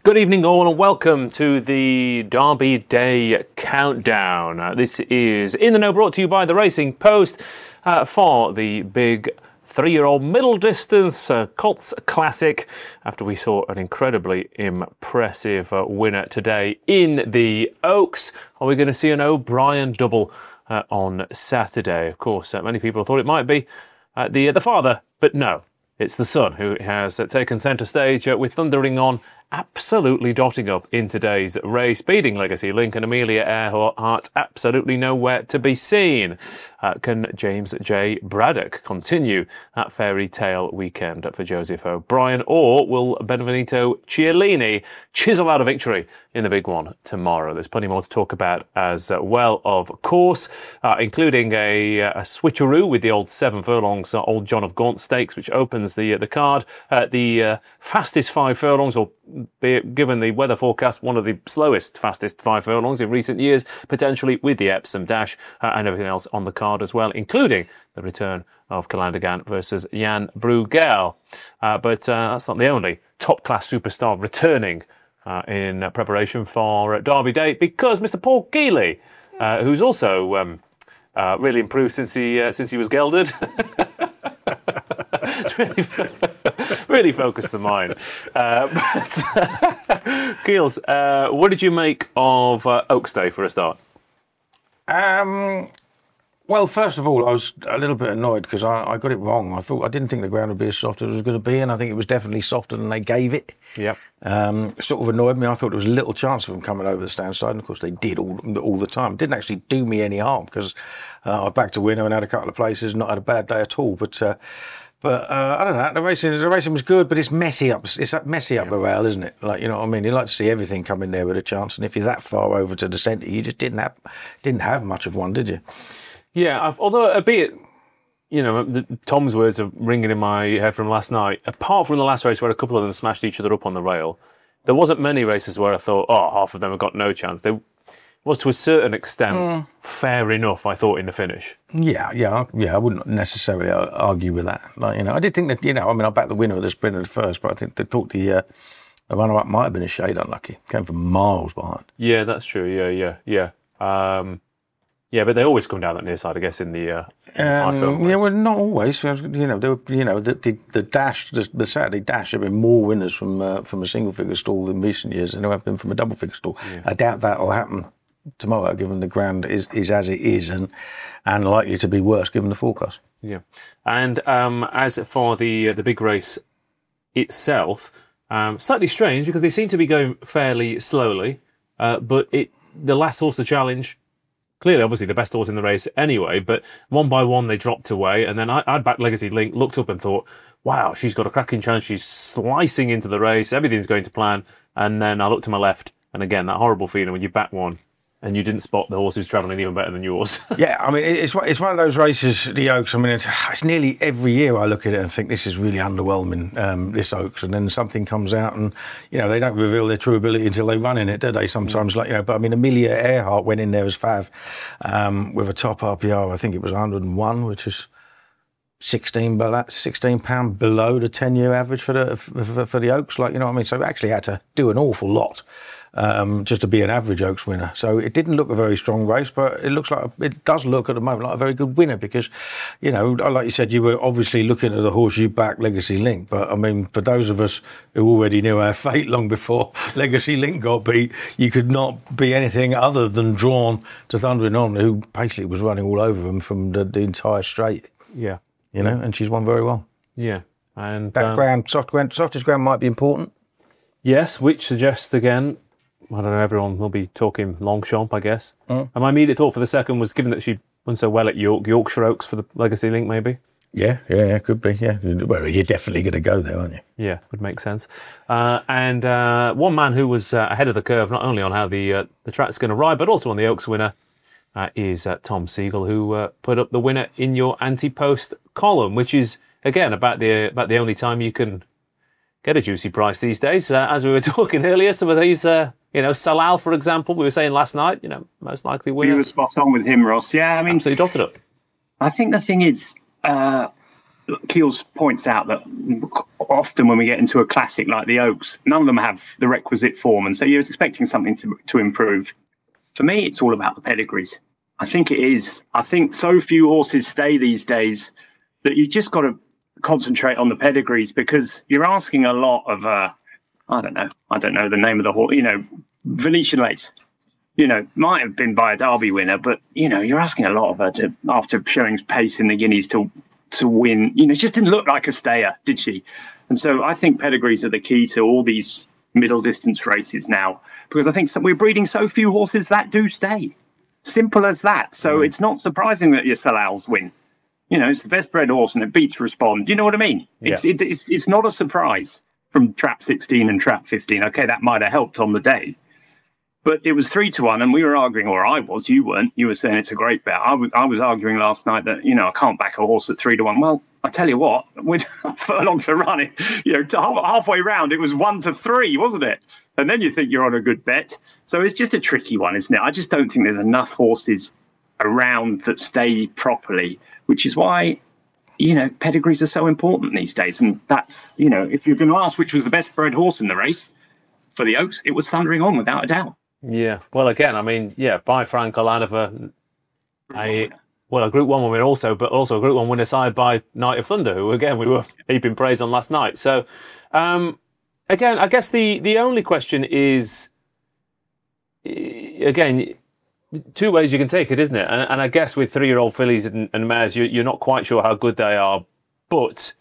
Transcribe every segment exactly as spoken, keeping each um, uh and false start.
Good evening all and welcome to the Derby Day Countdown. Uh, this is In the Know brought to you by the Racing Post uh, for the big three-year-old middle distance uh, Colts Classic after we saw an incredibly impressive uh, winner today in the Oaks. Are we going to see an O'Brien double uh, on Saturday? Of course, uh, many people thought it might be uh, the, uh, the father, but no. It's the son who has uh, taken centre stage uh, with Thundering On absolutely dotting up in today's race, beating Legacy Link and Amelia Earhart absolutely nowhere to be seen. Uh, can James J. Braddock continue that fairy tale weekend for Joseph O'Brien, or will Benvenuto Cialini chisel out a victory in the big one tomorrow? There's plenty more to talk about as well, of course, uh, including a, a switcheroo with the old seven furlongs uh, Old John of Gaunt Stakes, which opens the, uh, the card. Uh, the uh, fastest five furlongs, or be it, given the weather forecast, one of the slowest, fastest five furlongs in recent years, potentially with the Epsom Dash uh, and everything else on the card as well, including the return of Calandagan versus Jan Bruegel. Uh, but uh, that's not the only top-class superstar returning uh, in uh, preparation for uh, Derby Day, because Mister Paul Keeley, uh, who's also um, uh, really improved since he uh, since he was gelded. It's really, really focused the mind. Uh, but, Keels, uh, what did you make of uh, Oaks Day for a start? Um, well, first of all, I was a little bit annoyed because I, I got it wrong. I thought I didn't think the ground would be as soft as it was going to be, and I think it was definitely softer than they gave it. Yep. Um, sort of annoyed me. I thought there was a little chance of them coming over the stand side, and of course they did all all the time. It didn't actually do me any harm because uh, I backed a winner and had a couple of places, and not had a bad day at all. But uh, But uh, I don't know. The racing, the racing was good, but it's messy up. It's messy up yeah. the rail, isn't it? Like, you know what I mean. You like to see everything come in there with a chance, and if you're that far over to the centre, you just didn't have didn't have much of one, did you? Yeah. I've, although, albeit, you know, the, Tom's words are ringing in my head from last night. Apart from the last race where a couple of them smashed each other up on the rail, there wasn't many races where I thought, oh, half of them have got no chance. They was to a certain extent mm. fair enough, I thought, in the finish. Yeah, yeah, yeah. I wouldn't necessarily argue with that. Like, you know, I did think that, you know, I mean, I backed the winner of the sprint at the first, but I think they thought the uh, the runner-up might have been a shade unlucky. Came from miles behind. Yeah, that's true. Yeah, yeah, yeah. Um, yeah, but they always come down that near side, I guess, in the, uh, in the um, five yeah, well, not always. You know, there were, you know, the, the, the dash, the, the Saturday dash, have been more winners from uh, from a single-figure stall in recent years than there have been from a double-figure stall. Yeah. I doubt that will happen tomorrow, given the ground is, is as it is, and and likely to be worse given the forecast. Yeah, and um, as for the uh, the big race itself, um, slightly strange because they seem to be going fairly slowly, uh, but it the last horse to challenge, clearly, obviously the best horse in the race anyway, but one by one they dropped away, and then I, I'd backed Legacy Link, looked up and thought, wow, she's got a cracking chance, she's slicing into the race, everything's going to plan, and then I looked to my left, and again, that horrible feeling when you back one, and you didn't spot the horse who's travelling even better than yours. Yeah, I mean, it's it's one of those races, the Oaks. I mean, it's, it's nearly every year I look at it and think this is really underwhelming, um, this Oaks, and then something comes out and, you know, they don't reveal their true ability until they run in it, do they, sometimes? Mm. Like, you know, but I mean, Amelia Earhart went in there as Fav um, with a top R P R, I think it was one hundred and one, which is sixteen pound below the ten-year average for the for, for the Oaks, like, you know what I mean? So we actually had to do an awful lot Um, just to be an average Oaks winner. So it didn't look a very strong race, but it looks like a, it does look at the moment like a very good winner because, you know, like you said, you were obviously looking at the horse you backed, Legacy Link. But I mean, for those of us who already knew our fate long before Legacy Link got beat, you could not be anything other than drawn to Thundering On, who basically was running all over him from the, the entire straight. Yeah, you know, and she's won very well. Yeah, and that um, ground, soft ground, softest ground might be important. Yes, which suggests again, I don't know, everyone will be talking Longchamp, I guess. Mm. And my immediate thought for the second was, given that she won so well at York, Yorkshire Oaks for the Legacy Link, maybe? Yeah, yeah, yeah, could be, yeah. Well, you're definitely going to go there, aren't you? Yeah, would make sense. Uh, and uh, one man who was uh, ahead of the curve, not only on how the uh, the track's going to ride, but also on the Oaks winner, uh, is uh, Tom Siegel, who uh, put up the winner in your anti-post column, which is, again, about the about the only time you can get a juicy price these days. Uh, as we were talking earlier, some of these... Uh, You know, Salal, for example, we were saying last night, you know, most likely winner. You were spot on with him, Ross. Yeah, I mean... Absolutely dotted up. I think the thing is, uh, Keels points out that often when we get into a classic like the Oaks, none of them have the requisite form, and so you're expecting something to to improve. For me, it's all about the pedigrees. I think it is. I think so few horses stay these days that you just got to concentrate on the pedigrees, because you're asking a lot of, uh, I don't know, I don't know the name of the horse, you know, Venetian Lace. You know, might have been by a Derby winner, but, you know, you're asking a lot of her to, after showing pace in the Guineas, to to win. You know, she just didn't look like a stayer, did she? And so I think pedigrees are the key to all these middle distance races now, because I think we're breeding so few horses that do stay. Simple as that. So mm. it's not surprising that your Salals win. You know, it's the best bred horse and it beats Respond. Do you know what I mean? Yeah. It's, it, it's it's not a surprise from trap sixteen and trap fifteen. Okay, that might have helped on the day. But it was three to one, and we were arguing, or I was, you weren't. You were saying it's a great bet. I, w- I was arguing last night that, you know, I can't back a horse at three to one. Well, I tell you what, with furlong to run it, you know, half, halfway round, it was one to three, wasn't it? And then you think you're on a good bet. So it's just a tricky one, isn't it? I just don't think there's enough horses around that stay properly, which is why, you know, pedigrees are so important these days. And that's, you know, if you're going to ask which was the best bred horse in the race for the Oaks, it was Thundering On, without a doubt. Yeah, well, again, I mean, yeah, by Frank Olaniver, a well, a Group One winner also, but also a Group One winner side by Night of Thunder, who again we were heaping praise on last night. So, um, again, I guess the the only question is, again, two ways you can take it, isn't it? And, and I guess with three-year-old fillies and, and mares, you, you're not quite sure how good they are, but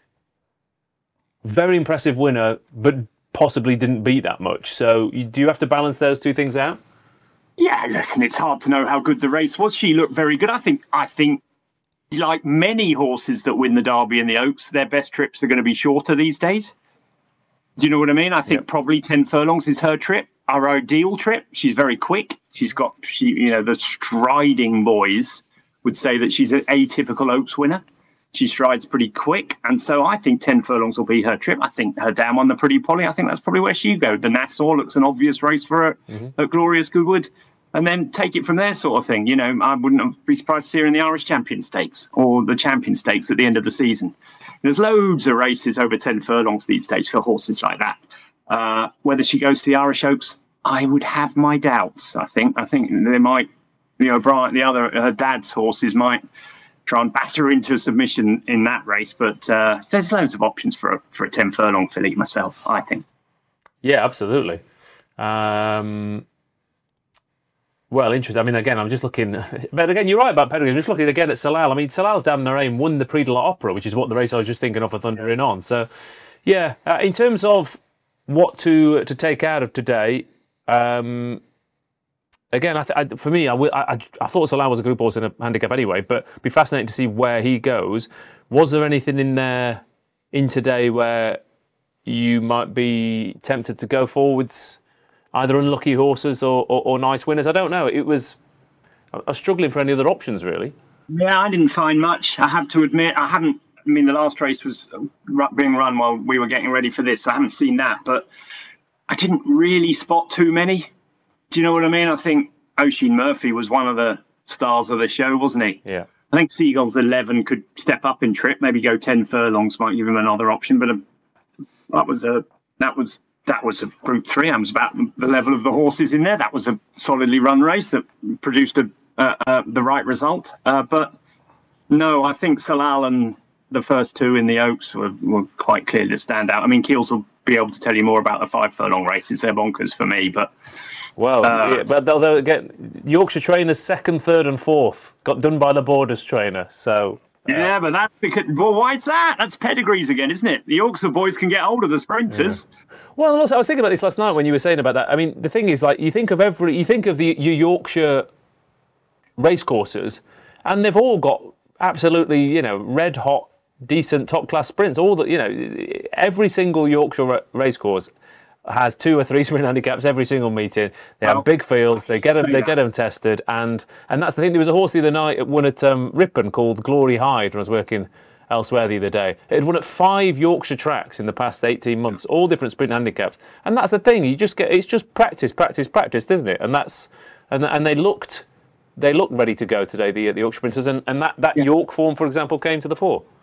very impressive winner, but possibly didn't beat that much. So do you have to balance those two things out? Yeah, listen, it's hard to know how good the race was. She looked very good. I think, I think, like many horses that win the Derby and the Oaks, their best trips are going to be shorter these days. Do you know what I mean? I think yep. probably ten furlongs is her trip, our ideal trip. She's very quick. She's got, she, you know, the striding boys would say that she's an atypical Oaks winner. She strides pretty quick, and so I think ten furlongs will be her trip. I think her down on the Pretty Polly, I think that's probably where she go. The Nassau looks an obvious race for her mm-hmm. at Glorious Goodwood, and then take it from there sort of thing. You know, I wouldn't be surprised to see her in the Irish Champion Stakes or the Champion Stakes at the end of the season. There's loads of races over ten furlongs these days for horses like that. Uh, whether she goes to the Irish Oaks, I would have my doubts, I think. I think they might, you know, Brian, the other, her dad's horses might try and batter into submission in that race, but uh, there's loads of options for a, for a ten furlong filly myself, I think. Yeah, absolutely. Um, well, interesting. I mean, again, I'm just looking, but again, you're right about pedigree. I'm just looking again at Salal. I mean, Salal's Dam Narain won the Prix de l'Opera, which is what the race I was just thinking of for Thundering On. So, yeah, uh, in terms of what to to take out of today, um, Again, I th- I, for me, I, I, I thought Salal was a group horse in a handicap anyway, but it'd be fascinating to see where he goes. Was there anything in there in today where you might be tempted to go forwards, either unlucky horses or, or, or nice winners? I don't know. It was I was struggling for any other options, really. Yeah, I didn't find much. I have to admit, I haven't. I mean, the last race was being run while we were getting ready for this, so I haven't seen that. But I didn't really spot too many. Do you know what I mean? I think Oisin Murphy was one of the stars of the show, wasn't he? Yeah. I think Seagull's eleven could step up in trip, maybe go ten furlongs, might give him another option. But a, that was a that was that was a Group Three. I was about the level of the horses in there. That was a solidly run race that produced a, uh, uh, the right result. Uh, but no, I think Salal and the first two in the Oaks were, were quite clearly to stand out. I mean, Keels will be able to tell you more about the five furlong races. They're bonkers for me, but. Well, uh, yeah, but they'll, they'll get Yorkshire trainers second, third, and fourth got done by the Borders trainer. So uh, yeah, but that's because well, why is that? That's pedigrees again, isn't it? The Yorkshire boys can get hold of the sprinters. Yeah. Well, also I was thinking about this last night when you were saying about that. I mean, the thing is, like, you think of every, you think of the your Yorkshire racecourses, and they've all got absolutely, you know, red hot, decent top class sprints. All the, you know, every single Yorkshire racecourse has two or three sprint handicaps every single meeting. They have well, big fields. They get them. They get them tested, and and that's the thing. There was a horse the other night that won at um, Ripon called Glory Hyde when I was working elsewhere the other day. It had won at five Yorkshire tracks in the past eighteen months, all different sprint handicaps. And that's the thing. You just get it's just practice, practice, practice, isn't it? And that's and and they looked they looked ready to go today. The the Yorkshire sprinters and and that that yeah. York form, for example, came to the fore.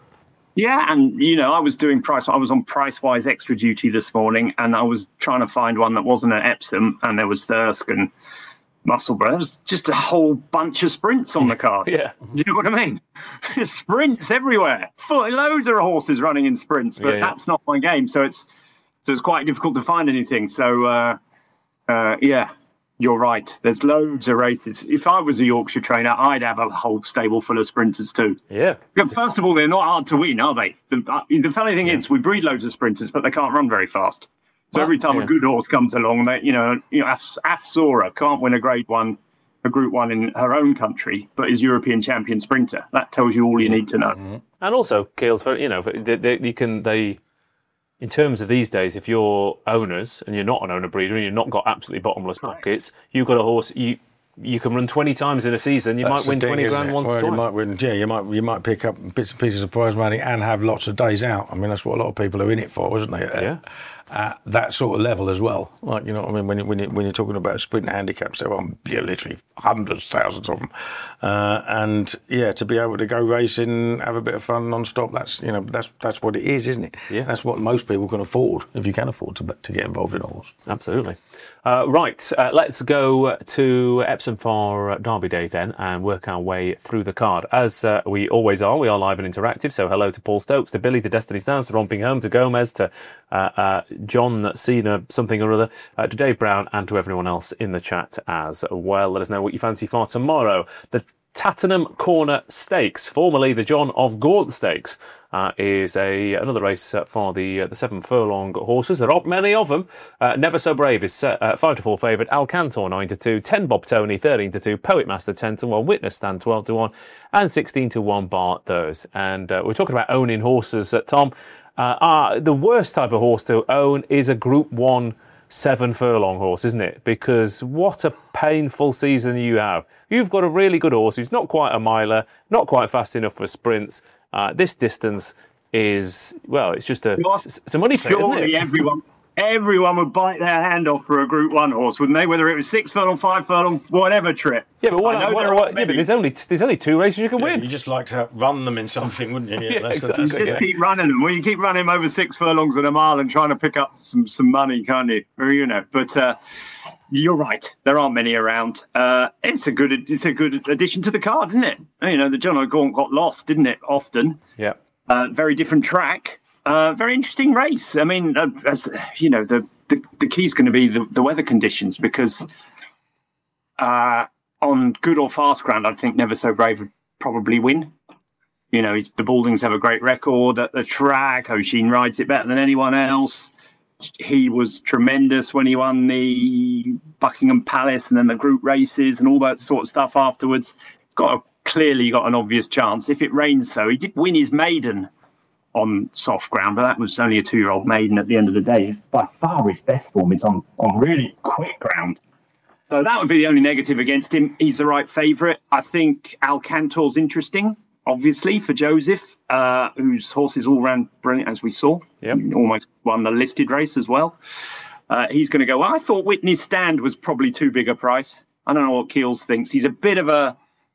Yeah, and you know, I was doing price. I was on Pricewise extra duty this morning, and I was trying to find one that wasn't at Epsom, and there was Thirsk and Musselburgh. There was just a whole bunch of sprints on the card. Yeah, do you know what I mean? Sprints everywhere. Full, loads of horses running in sprints, but yeah, yeah. that's not my game. So it's so it's quite difficult to find anything. So uh, uh, yeah. You're right. There's loads of races. If I was a Yorkshire trainer, I'd have a whole stable full of sprinters too. Yeah. First of all, they're not hard to win, are they? The, uh, the funny thing yeah. is, we breed loads of sprinters, but they can't run very fast. So well, every time yeah. a good horse comes along, they, you know, you know, Af- Afsora can't win a Grade One, a Group One in her own country, but is European champion sprinter. That tells you all you need to know. Mm-hmm. And also, Keels, for you know, they, they, you can they. In terms of these days, if you're owners and you're not an owner breeder and you've not got absolutely bottomless pockets, you've got a horse you you can run twenty times in a season. You That's might win thing, twenty grand it? once well, or twice. You might win, yeah, you might you might pick up bits and pieces of prize money and have lots of days out. I mean, that's what a lot of people are in it for, isn't they? Yeah. At that sort of level as well. Like, you know what I mean? When, you, when, you, when you're talking about sprint handicaps, there are yeah, literally hundreds, thousands of them. Uh, and, yeah, to be able to go racing, have a bit of fun non-stop, that's, you know, that's that's what it is, isn't it? Yeah. That's what most people can afford, if you can afford to to get involved in a horse. Absolutely. Uh, right, uh, let's go to Epsom for Derby Day then and work our way through the card. As uh, we always are, we are live and interactive, so hello to Paul Stokes, to Billy, to Destiny Stars, to Romping Home, to Gomez, to uh, uh, John Cena, something or other, uh, to Dave Brown, and to everyone else in the chat as well. Let us know what you fancy for tomorrow. The Tattenham Corner Stakes, formerly the John of Gaunt Stakes, uh, is a another race uh, for the uh, the seven furlong horses. There aren't many of them. Uh, Never So Brave is set, uh, five to four favourite. Alcantor nine to two, ten Bob Tony thirteen to two, Poet Master ten to one, Witness Stand twelve to one, and sixteen to one Bart those. And uh, we're talking about owning horses, uh, Tom. Uh, uh, the worst type of horse to own is a Group One seven furlong horse, isn't it? Because what a painful season you have. You've got a really good horse who's not quite a miler, not quite fast enough for sprints. Uh, this distance is, well, it's just a, it's a money pit, isn't it? Everyone, everyone would bite their hand off for a Group One horse, wouldn't they? Whether it was six furlong, five furlong, whatever trip. Yeah, but what, what, what, what, yeah, but there's only there's only two races you can yeah, win. You just like to run them in something, wouldn't you? Yeah, yeah, exactly. You just yeah. keep running them. Well, you keep running them over six furlongs and a mile and trying to pick up some some money, can't you? Or, you know, but. Uh, You're right. There aren't many around. Uh, it's a good. It's a good addition to the card, isn't it? You know, the John O'Gaunt got lost, didn't it? Often. Yeah. Uh, very different track. Uh, very interesting race. I mean, uh, as you know, the the, the key is going to be the, the weather conditions because uh, on good or fast ground, I think Never So Brave would probably win. You know, the Baldings have a great record at the track. O'Sheen rides it better than anyone else. He was tremendous when he won the Buckingham Palace and then the group races and all that sort of stuff afterwards. Got a, clearly got an obvious chance. If it rains, so he did win his maiden on soft ground, but that was only a two-year-old maiden at the end of the day. By far his best form is on, on really quick ground. So that would be the only negative against him. He's the right favourite. I think Alcantor's interesting, obviously, for Joseph, uh, whose horses all ran brilliant, as we saw. Yep. Almost won the listed race as well. Uh, he's going to go, well, I thought Whitney's Stand was probably too big a price. I don't know what Keels thinks. He's a bit of a...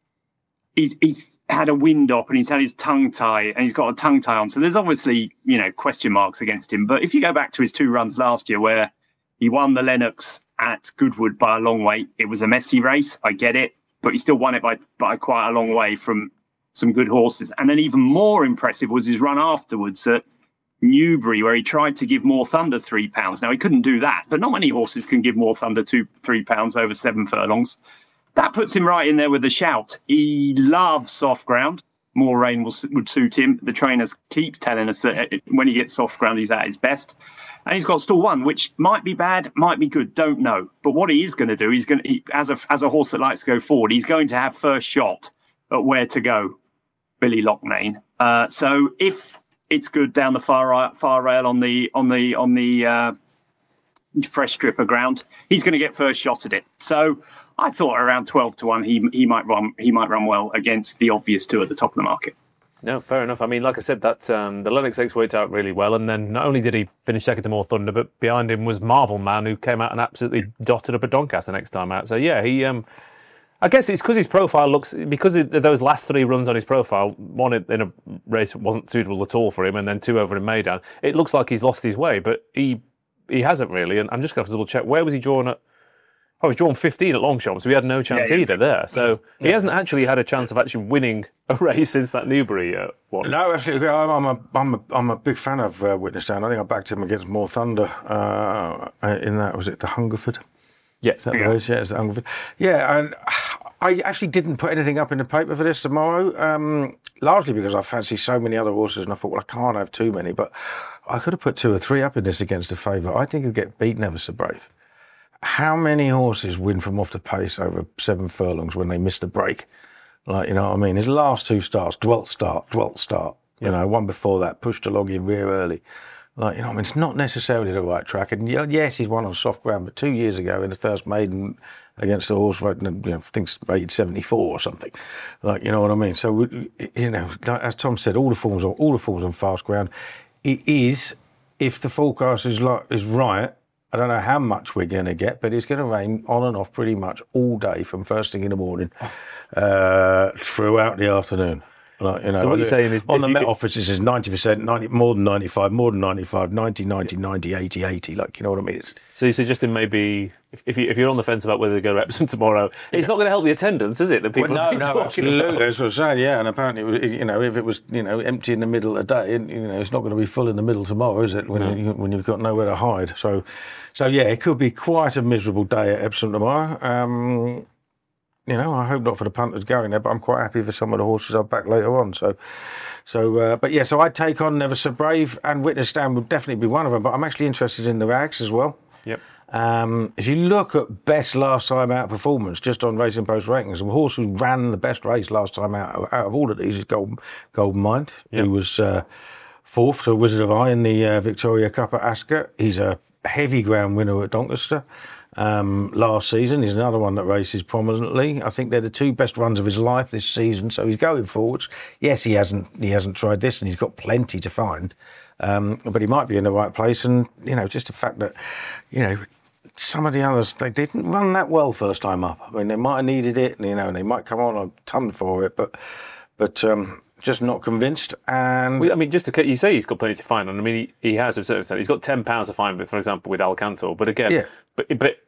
He's, he's had a wind up and he's had his tongue tie and he's got a tongue tie on. So there's obviously, you know, question marks against him. But if you go back to his two runs last year where he won the Lennox at Goodwood by a long way, it was a messy race. I get it. But he still won it by, by quite a long way from some good horses. And then even more impressive was his run afterwards at Newbury, where he tried to give More Thunder three pounds. Now, he couldn't do that, but not many horses can give More Thunder two, three pounds over seven furlongs. That puts him right in there with the shout. He loves soft ground. More rain will, would suit him. The trainers keep telling us that when he gets soft ground, he's at his best. And he's got stall one, which might be bad, might be good, don't know. But what he is going to do, he's going to, he, as a as a horse that likes to go forward, he's going to have first shot at where to go, Billy Lockmain. Uh, so if it's good down the far far rail on the on the on the uh, fresh strip of ground, he's going to get first shot at it. So I thought around twelve to one, he he might run he might run well against the obvious two at the top of the market. No, fair enough. I mean, like I said, that um, the Lennox Stakes worked out really well, and then not only did he finish second to More Thunder, but behind him was Marvel Man, who came out and absolutely dotted up a Doncaster next time out. So yeah, he. Um, I guess it's because his profile looks, because of those last three runs on his profile, one in a race that wasn't suitable at all for him, and then two over in Maidan, it looks like he's lost his way, but he he hasn't really. And I'm just going to have to double check, where was he drawn at? Oh, he's drawn fifteen at Longchamp, so he had no chance yeah, either there. So yeah. he hasn't actually had a chance of actually winning a race since that Newbury uh, one. No, absolutely. I'm, I'm, a, I'm, a, I'm a big fan of uh, Witness Down. I think I backed him against More Thunder uh, in that, was it the Hungerford? Yeah. Is that yeah. the race? Yeah, it's the Hungerford. Yeah, and I actually didn't put anything up in the paper for this tomorrow, um, largely because I fancy so many other horses, and I thought, well, I can't have too many, but I could have put two or three up in this against a favourite. I think he'd get beat Never So Brave. How many horses win from off the pace over seven furlongs when they miss the break? Like, you know what I mean? His last two starts, Dwelt start, Dwelt start. You know, one before that, pushed along in rear early. Like, you know, I mean, it's not necessarily the right track. And yes, he's won on soft ground, but two years ago in the first maiden against the horse, you know, I think it's rated seventy-four or something. Like, you know what I mean? So, you know, as Tom said, all the forms on all the forms on fast ground. It is, if the forecast is like is right. I don't know how much we're going to get, but it's going to rain on and off pretty much all day from first thing in the morning uh, throughout the afternoon. Like, you know, so what you're saying is... On the Met Office, it says ninety percent, ninety, more than ninety-five, more than ninety-five, ninety, ninety, ninety, eighty, eighty. Like, you know what I mean? It's, so you're suggesting maybe, if, you, if you're on the fence about whether to go to Epsom tomorrow, it's not going to help the attendance, is it? That people well, no, are no, talking absolutely. about? That's what I'm saying, yeah. And apparently, you know, if it was, you know, empty in the middle of the day, you know, it's not going to be full in the middle tomorrow, is it? When, no. you, when you've got nowhere to hide. So, so yeah, it could be quite a miserable day at Epsom tomorrow. Um, You know, I hope not for the punters going there, but I'm quite happy for some of the horses I'll back later on. So, so, uh, but yeah, so I'd take on Never So Brave, and Witness Down would definitely be one of them. But I'm actually interested in the Rags as well. Yep. Um, if you look at best last time out performance, just on Racing Post rankings, the horse who ran the best race last time out out of all of these is Golden, Golden Mind, yep. who was uh, fourth to Wizard of Eye in the uh, Victoria Cup at Ascot. He's a heavy ground winner at Doncaster. Um, last season. He's another one that races prominently. I think they're the two best runs of his life this season, so he's going forwards. Yes, he hasn't he hasn't tried this, and he's got plenty to find, um, but he might be in the right place. And, you know, just the fact that, you know, some of the others, they didn't run that well first time up. I mean, they might have needed it, you know, and they might come on a ton for it, but but um, just not convinced. And well, I mean, just to you say he's got plenty to find, and I mean, he, he has to a certain extent. He's got ten pounds to find, for example, with Alcantor. But again, yeah. but but.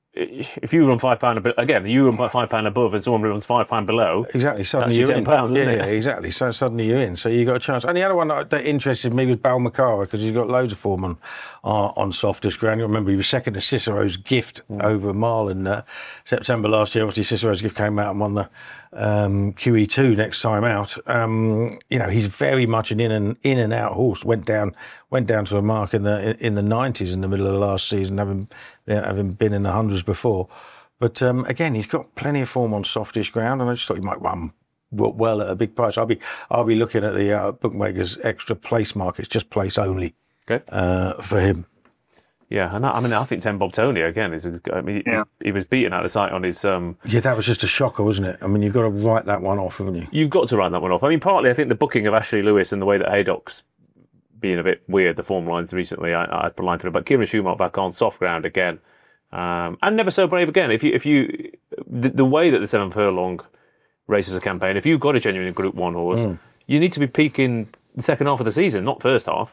If you run five pound again, you run five pound above, and someone runs five pound below. Exactly, suddenly you're in. ten pounds, isn't yeah, it? Yeah, exactly. So suddenly you're in. So you got a chance. And the other one that, that interested me was Balmacara, because he's got loads of form on uh, on softest ground. You remember he was second to Cicero's Gift mm. over Mile in uh, September last year. Obviously, Cicero's Gift came out and won the um, Q E two next time out. Um, you know, he's very much an in and in and out horse. Went down, went down to a mark in the in the nineties in the middle of the last season, having yeah, having been in the hundreds before. But um, again, he's got plenty of form on softish ground, and I just thought he might run well at a big price. I'll be I'll be looking at the uh, bookmakers' extra place markets, just place only, okay, uh, for him. Yeah, and I, I mean, I think Ten Bob Tony again is. I mean, yeah. he, he was beaten out of sight on his. Um, yeah, that was just a shocker, wasn't it? I mean, you've got to write that one off, haven't you? You've got to write that one off. I mean, partly I think the booking of Ashley Lewis and the way that Haydock's being a bit weird, the form lines recently, I, I put a line through. But Kieran Schumacher back on soft ground again. Um, and Never So Brave again. If you, if you, the, the way that the seven furlong races a campaign, if you've got a genuine Group One horse, mm. you need to be peaking the second half of the season, not first half.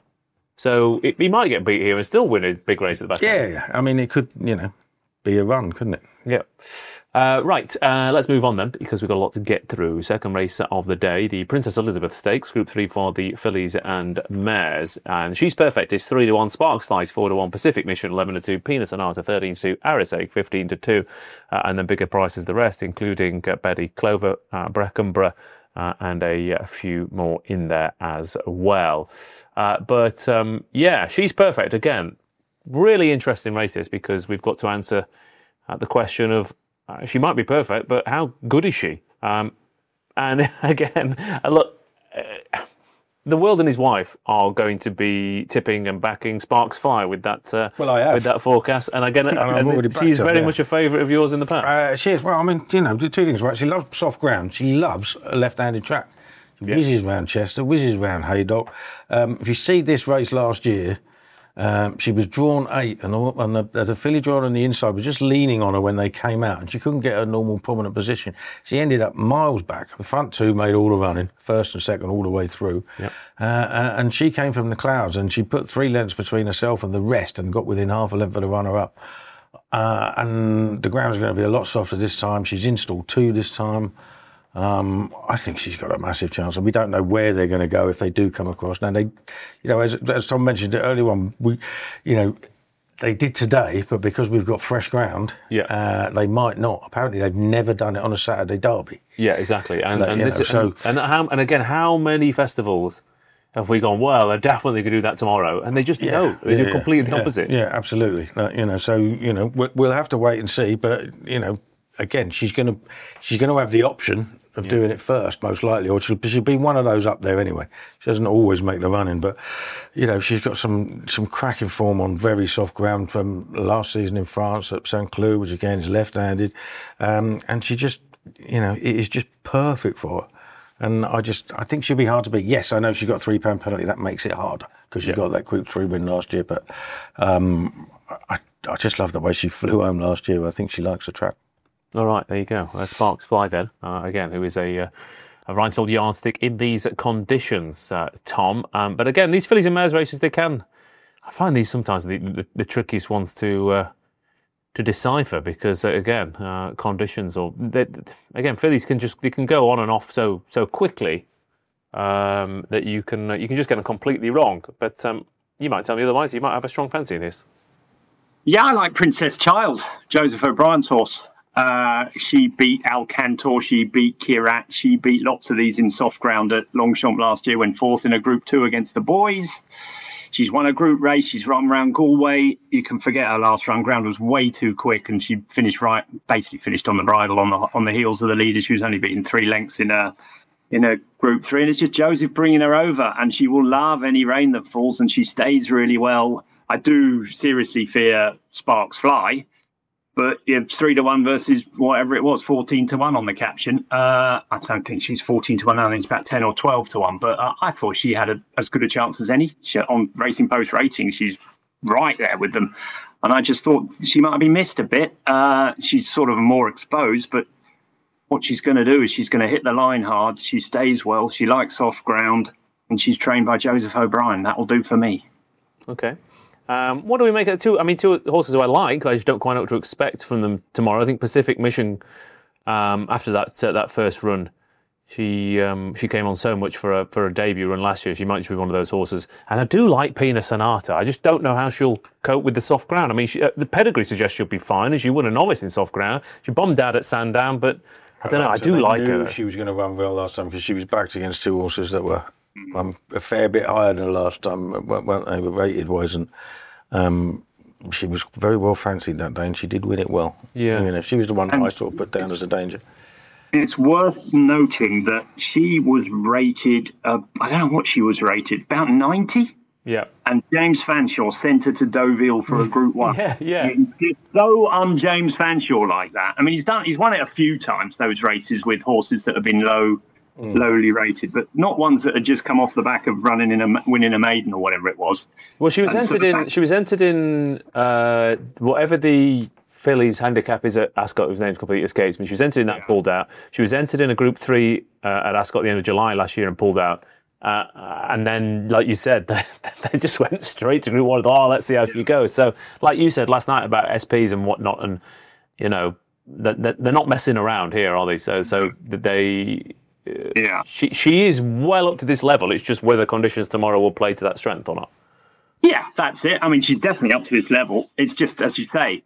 So it, he might get beat here and still win a big race at the back. Yeah, end. yeah. I mean, it could, you know, be a run, couldn't it? Yeah. Uh, right, uh, let's move on then, because we've got a lot to get through. Second race of the day, the Princess Elizabeth Stakes, Group three for the fillies and mares. And She's Perfect is three to one, Sparks Slice four to one, Pacific Mission eleven to two, Penis Sonata thirteen to two, Arisake fifteen to two, uh, and then bigger prices the rest, including uh, Betty Clover, uh, Breckenborough, uh, and a, a few more in there as well. Uh, but um, yeah, She's Perfect again. Really interesting race this, because we've got to answer uh, the question of Uh, she might be perfect, but how good is she? Um, and again, uh, look, uh, the World and his wife are going to be tipping and backing Sparks Fly with that. Uh, well, I have. with that forecast. And again, and and she's very her, yeah. much a favourite of yours in the past. Uh, she is. Well, I mean, you know, two things, right? She loves soft ground. She loves a left-handed track. She yeah. whizzes round Chester, whizzes round Haydock. Um, if you see this race last year, Um, she was drawn eight, and, all, and the, the filly drawn on the inside was just leaning on her when they came out, and she couldn't get her normal prominent position. She ended up miles back. The front two made all the running, first and second all the way through. Yep. Uh, and she came from the clouds, and she put three lengths between herself and the rest and got within half a length of the runner-up. Uh, and the ground's going to be a lot softer this time. She's installed two this time. Um, I think she's got a massive chance, and we don't know where they're going to go if they do come across. Now, they, you know, as, as Tom mentioned earlier on, we, you know, they did today, but because we've got fresh ground, yeah. uh, they might not. Apparently, they've never done it on a Saturday derby. Yeah, exactly. And But, and, you this know, is, so- and, and, how, and again, how many festivals have we gone, well, they're definitely going to do that tomorrow, and they just don't. They do completely the yeah, opposite. Yeah, absolutely. Uh, you know, so you know, we- we'll have to wait and see. But you know, again, she's going to she's going to have the option of Yeah. doing it first, most likely, or she'll, she'll be one of those up there anyway. She doesn't always make the running, but you know, she's got some some cracking form on very soft ground from last season in France at Saint Cloud, which again is left-handed, um, and she just, you know, it is just perfect for her. And I just, I think she'll be hard to beat. Yes, I know she got a three pound penalty. That makes it harder because she Yeah. got that Group Three win last year. But um, I, I just love the way she flew home last year. I think she likes the track. All right, there you go. Uh, Sparks Fly then, uh, again, who is a, uh, a right old yardstick in these conditions, uh, Tom. Um, but again, these fillies and mares races, they can, I find these sometimes the, the, the trickiest ones to uh, to decipher because, uh, again, uh, conditions or, they, again, fillies can just, they can go on and off so so quickly um, that you can, uh, you can just get them completely wrong. But um, you might tell me otherwise, you might have a strong fancy in this. Yeah, I like Princess Child, Joseph O'Brien's horse. Uh, she beat Alcantor, she beat Kirat, she beat lots of these in soft ground at Longchamp last year, went fourth in a Group Two against the boys. She's won a group race, she's run around Galway. You can forget her last run. Ground was way too quick, and she finished right, basically finished on the bridle on the on the heels of the leader. She was only beaten three lengths in a in a Group Three, and it's just Joseph bringing her over, and she will love any rain that falls, and she stays really well. I do seriously fear Sparks Fly. But you know, three to one versus whatever it was, fourteen to one on the caption. Uh, I don't think she's fourteen to one. I think it's about ten or twelve to one. But uh, I thought she had a, as good a chance as any. She, on Racing Post rating, she's right there with them. And I just thought she might have been missed a bit. Uh, she's sort of more exposed, but what she's going to do is she's going to hit the line hard. She stays well. She likes soft ground, and she's trained by Joseph O'Brien. That will do for me. Okay. Um, what do we make of two? I mean, two horses who I like. I just don't quite know what to expect from them tomorrow. I think Pacific Mission, um, after that uh, that first run, she um, she came on so much for a for a debut run last year. She might just be one of those horses. And I do like Pina Sonata. I just don't know how she'll cope with the soft ground. I mean, she, uh, the pedigree suggests she'll be fine, as you won a novice in soft ground. She bombed out at Sandown, but I don't know. I do they like knew her. she was going to run well last time because she was backed against two horses that were um, a fair bit higher than the last time, weren't they, rated wise, and um, she was very well fancied that day, and she did win it well. Yeah. I mean, if she was the one that And I sort of put down as a danger. It's worth noting that she was rated, uh, I don't know what she was rated, about ninety? Yeah. And James Fanshawe sent her to Deauville for a Group One. Yeah, yeah. It's so un James Fanshawe like that. I mean, he's done. He's won it a few times. Those races with horses that have been low, mm. lowly rated, but not ones that had just come off the back of running in a winning a maiden or whatever it was. Well, she was And entered so in. fact- She was entered in uh, whatever the fillies handicap is at Ascot, whose name completely escapes me. She was entered in that, Yeah. pulled out. She was entered in a Group Three uh, at Ascot at the end of July last year and pulled out. Uh, and then, like you said, they, they just went straight to Group One. Oh, let's see how she goes. So, like you said last night about S Ps and whatnot, and you know, they're, they're not messing around here, are they? So, so they. Uh, Yeah. She she is well up to this level. It's just whether conditions tomorrow will play to that strength or not. Yeah, that's it. I mean, she's definitely up to this level. It's just, as you say,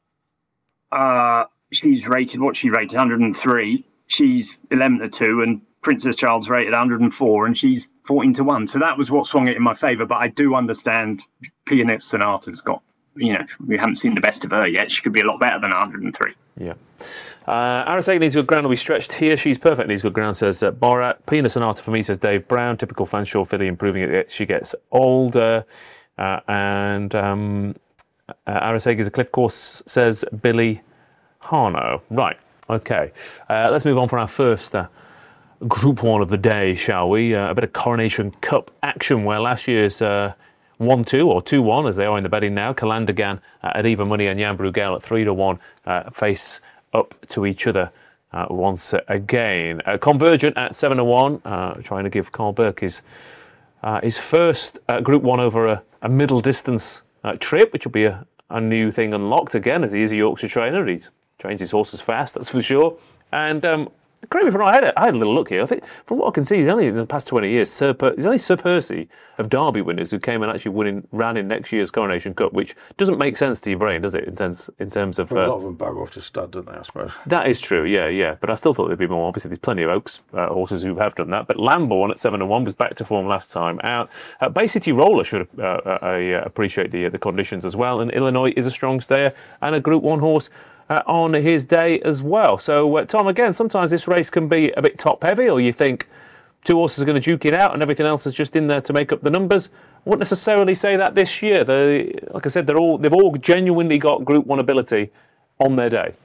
uh, she's rated, what she rated, one hundred three. She's eleven to two, and Princess Child's rated one hundred four, and she's fourteen to one. So that was what swung it in my favour. But I do understand Pina Sonata's got, you know, we haven't seen the best of her yet. She could be a lot better than one hundred three. Yeah. Uh, Arasaka needs good ground will be stretched here. She's perfect needs good ground, says uh, Borat. Pina Sonata for me, says Dave Brown. Typical Fanshawe filly improving it. She gets older. Uh, and um, uh, Arasaka is a cliff course, says Billy Harno. Right. Okay. Uh, let's move on for our first uh, Group One of the day, shall we? Uh, a bit of Coronation Cup action where last year's uh, one two or two one as they are in the betting now. Calandagan uh, at even money and Jan Bruegel at three to one uh, face up to each other uh, once again. Uh, Convergent at seven to one, uh, trying to give Carl Burke his, uh, his first uh, Group one over a, a middle distance uh, trip, which will be a, a new thing unlocked again, as he is a Yorkshire trainer. He trains his horses fast, that's for sure. And um, correct me if I'm wrong, I had, a, I had a little look here. I think from what I can see, he's only in the past twenty years, Sir per- he's only Sir Percy of Derby winners who came and actually winning, ran in next year's Coronation Cup, which doesn't make sense to your brain, does it? In terms, in terms of well, uh, a lot of them bug off to stud, don't they? I suppose that is true. Yeah, yeah. But I still thought there'd be more. Obviously, there's plenty of Oaks uh, horses who have done that. But Lambourne at seven to one was back to form last time out. Uh, Bay City Roller should uh, uh, I, uh, appreciate the uh, the conditions as well. And Illinois is a strong stayer and a Group One horse. Uh, on his day as well. So, uh, Tom, again, sometimes this race can be a bit top-heavy, or you think two horses are going to duke it out and everything else is just in there to make up the numbers. I wouldn't necessarily say that this year. They, like I said, they're all they've all genuinely got Group One ability on their day.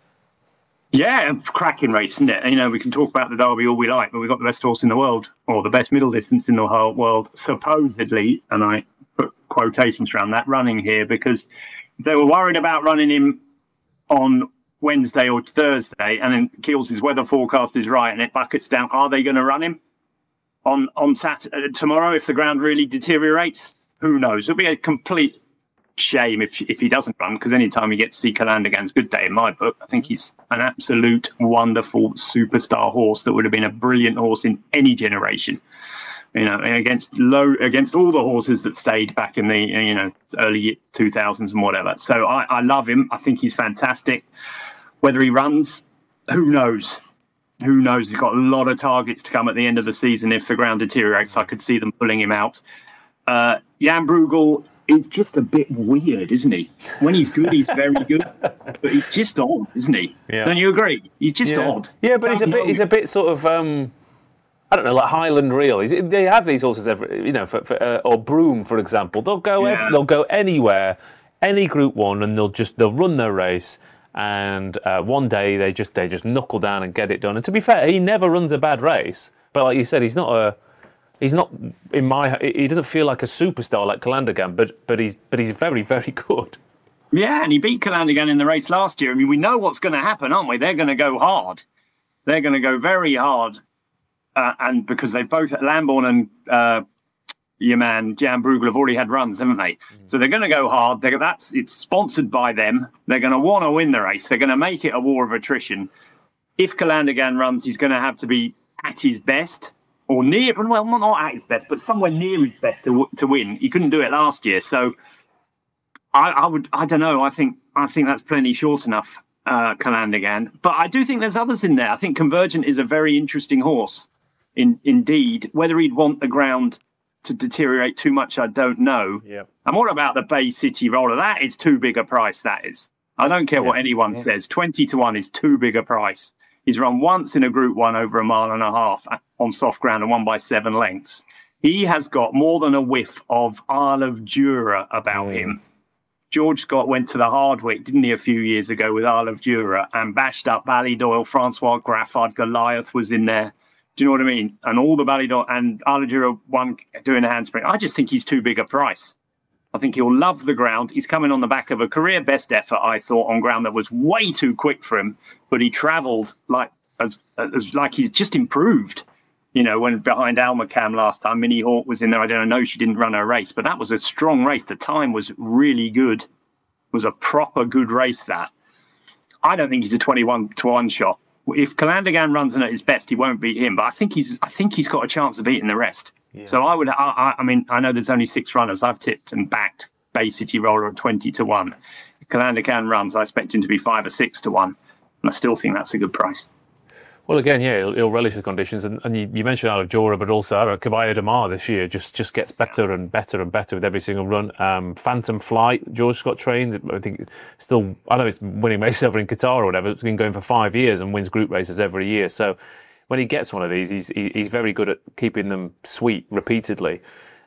Yeah, cracking race, isn't it? You know, we can talk about the Derby all we like, but we've got the best horse in the world, or the best middle distance in the whole world, supposedly, and I put quotations around that, running here, because they were worried about running him on Wednesday or Thursday, and then Keels' weather forecast is right, and it buckets down. Are they going to run him on on Saturday, uh, tomorrow if the ground really deteriorates? Who knows? It'll be a complete shame if if he doesn't run, because any time you get to see Calandagan's good day in my book, I think he's an absolute wonderful superstar horse that would have been a brilliant horse in any generation. You know, against low against all the horses that stayed back in the you know early two thousands and whatever. So I, I love him. I think he's fantastic. Whether he runs, who knows? Who knows? He's got a lot of targets to come at the end of the season. If the ground deteriorates, I could see them pulling him out. Uh, Jan Bruegel is just a bit weird, isn't he? When he's good, he's very good, but he's just odd, isn't he? Yeah. Don't you agree? He's just yeah. odd. Yeah, but he's a bit. He's a bit sort of. Um... I don't know, like Highland Reel. Is it, they have these horses every, you know, for, for, uh, or Broom, for example. They'll go, yeah. every, they'll go anywhere, any Group One, and they'll just they'll run their race. And uh, one day they just they just knuckle down and get it done. And to be fair, he never runs a bad race. But like you said, he's not a, he's not in my. He doesn't feel like a superstar like Calandagan, but but he's but he's very very good. Yeah, and he beat Calandagan in the race last year. I mean, we know what's going to happen, aren't we? They're going to go hard. They're going to go very hard. Uh, and because they both, Lambourne and uh, your man Jan Bruegel have already had runs, haven't they? Mm. So they're going to go hard. They're, that's it's sponsored by them. They're going to want to win the race. They're going to make it a war of attrition. If Calandagan runs, he's going to have to be at his best or near. Well, not at his best, but somewhere near his best to to win. He couldn't do it last year, so I, I would. I don't know. I think I think that's plenty short enough, uh, Calandagan. But I do think there's others in there. I think Convergent is a very interesting horse. In, indeed, whether he'd want the ground to deteriorate too much, I don't know. Yep. And what about the Bay City Roller? That is too big a price, that is. I don't care yeah. what anyone yeah. says. twenty to one is too big a price. He's run once in a Group one over a mile and a half on soft ground and won by seven lengths. He has got more than a whiff of Isle of Jura about mm. him. George Scott went to the Hardwick, didn't he, a few years ago with Isle of Jura and bashed up Ballydoyle. Francois Graffard Goliath was in there. Do you know what I mean? And all the Ballydoyle and Isle of Jura won doing a handspring. I just think he's too big a price. I think he'll love the ground. He's coming on the back of a career best effort, I thought, on ground that was way too quick for him, but he travelled like as, as like he's just improved. You know, when behind Almacam last time, Minnie Hawk was in there. I don't know, she didn't run her race, but that was a strong race. The time was really good. It was a proper good race, that. I don't think he's a twenty-one to one shot. If Calandagan runs in at his best, he won't beat him. But I think he's, I think he's got a chance of beating the rest. Yeah. So I would, I, I, I mean, I know there's only six runners. I've tipped and backed Bay City Roller at twenty to one. If Calandagan runs, I expect him to be five or six to one, and I still think that's a good price. Well, again, yeah, he'll, he'll relish the conditions, and, and you, you mentioned Isle of Jura, but also uh, Caballo de Mar this year just, just gets better and better and better with every single run. Um, Phantom Flight, George Scott trained, I think still, I know it's winning races over in Qatar or whatever, it's been going for five years and wins group races every year. So when he gets one of these, he's he's very good at keeping them sweet repeatedly.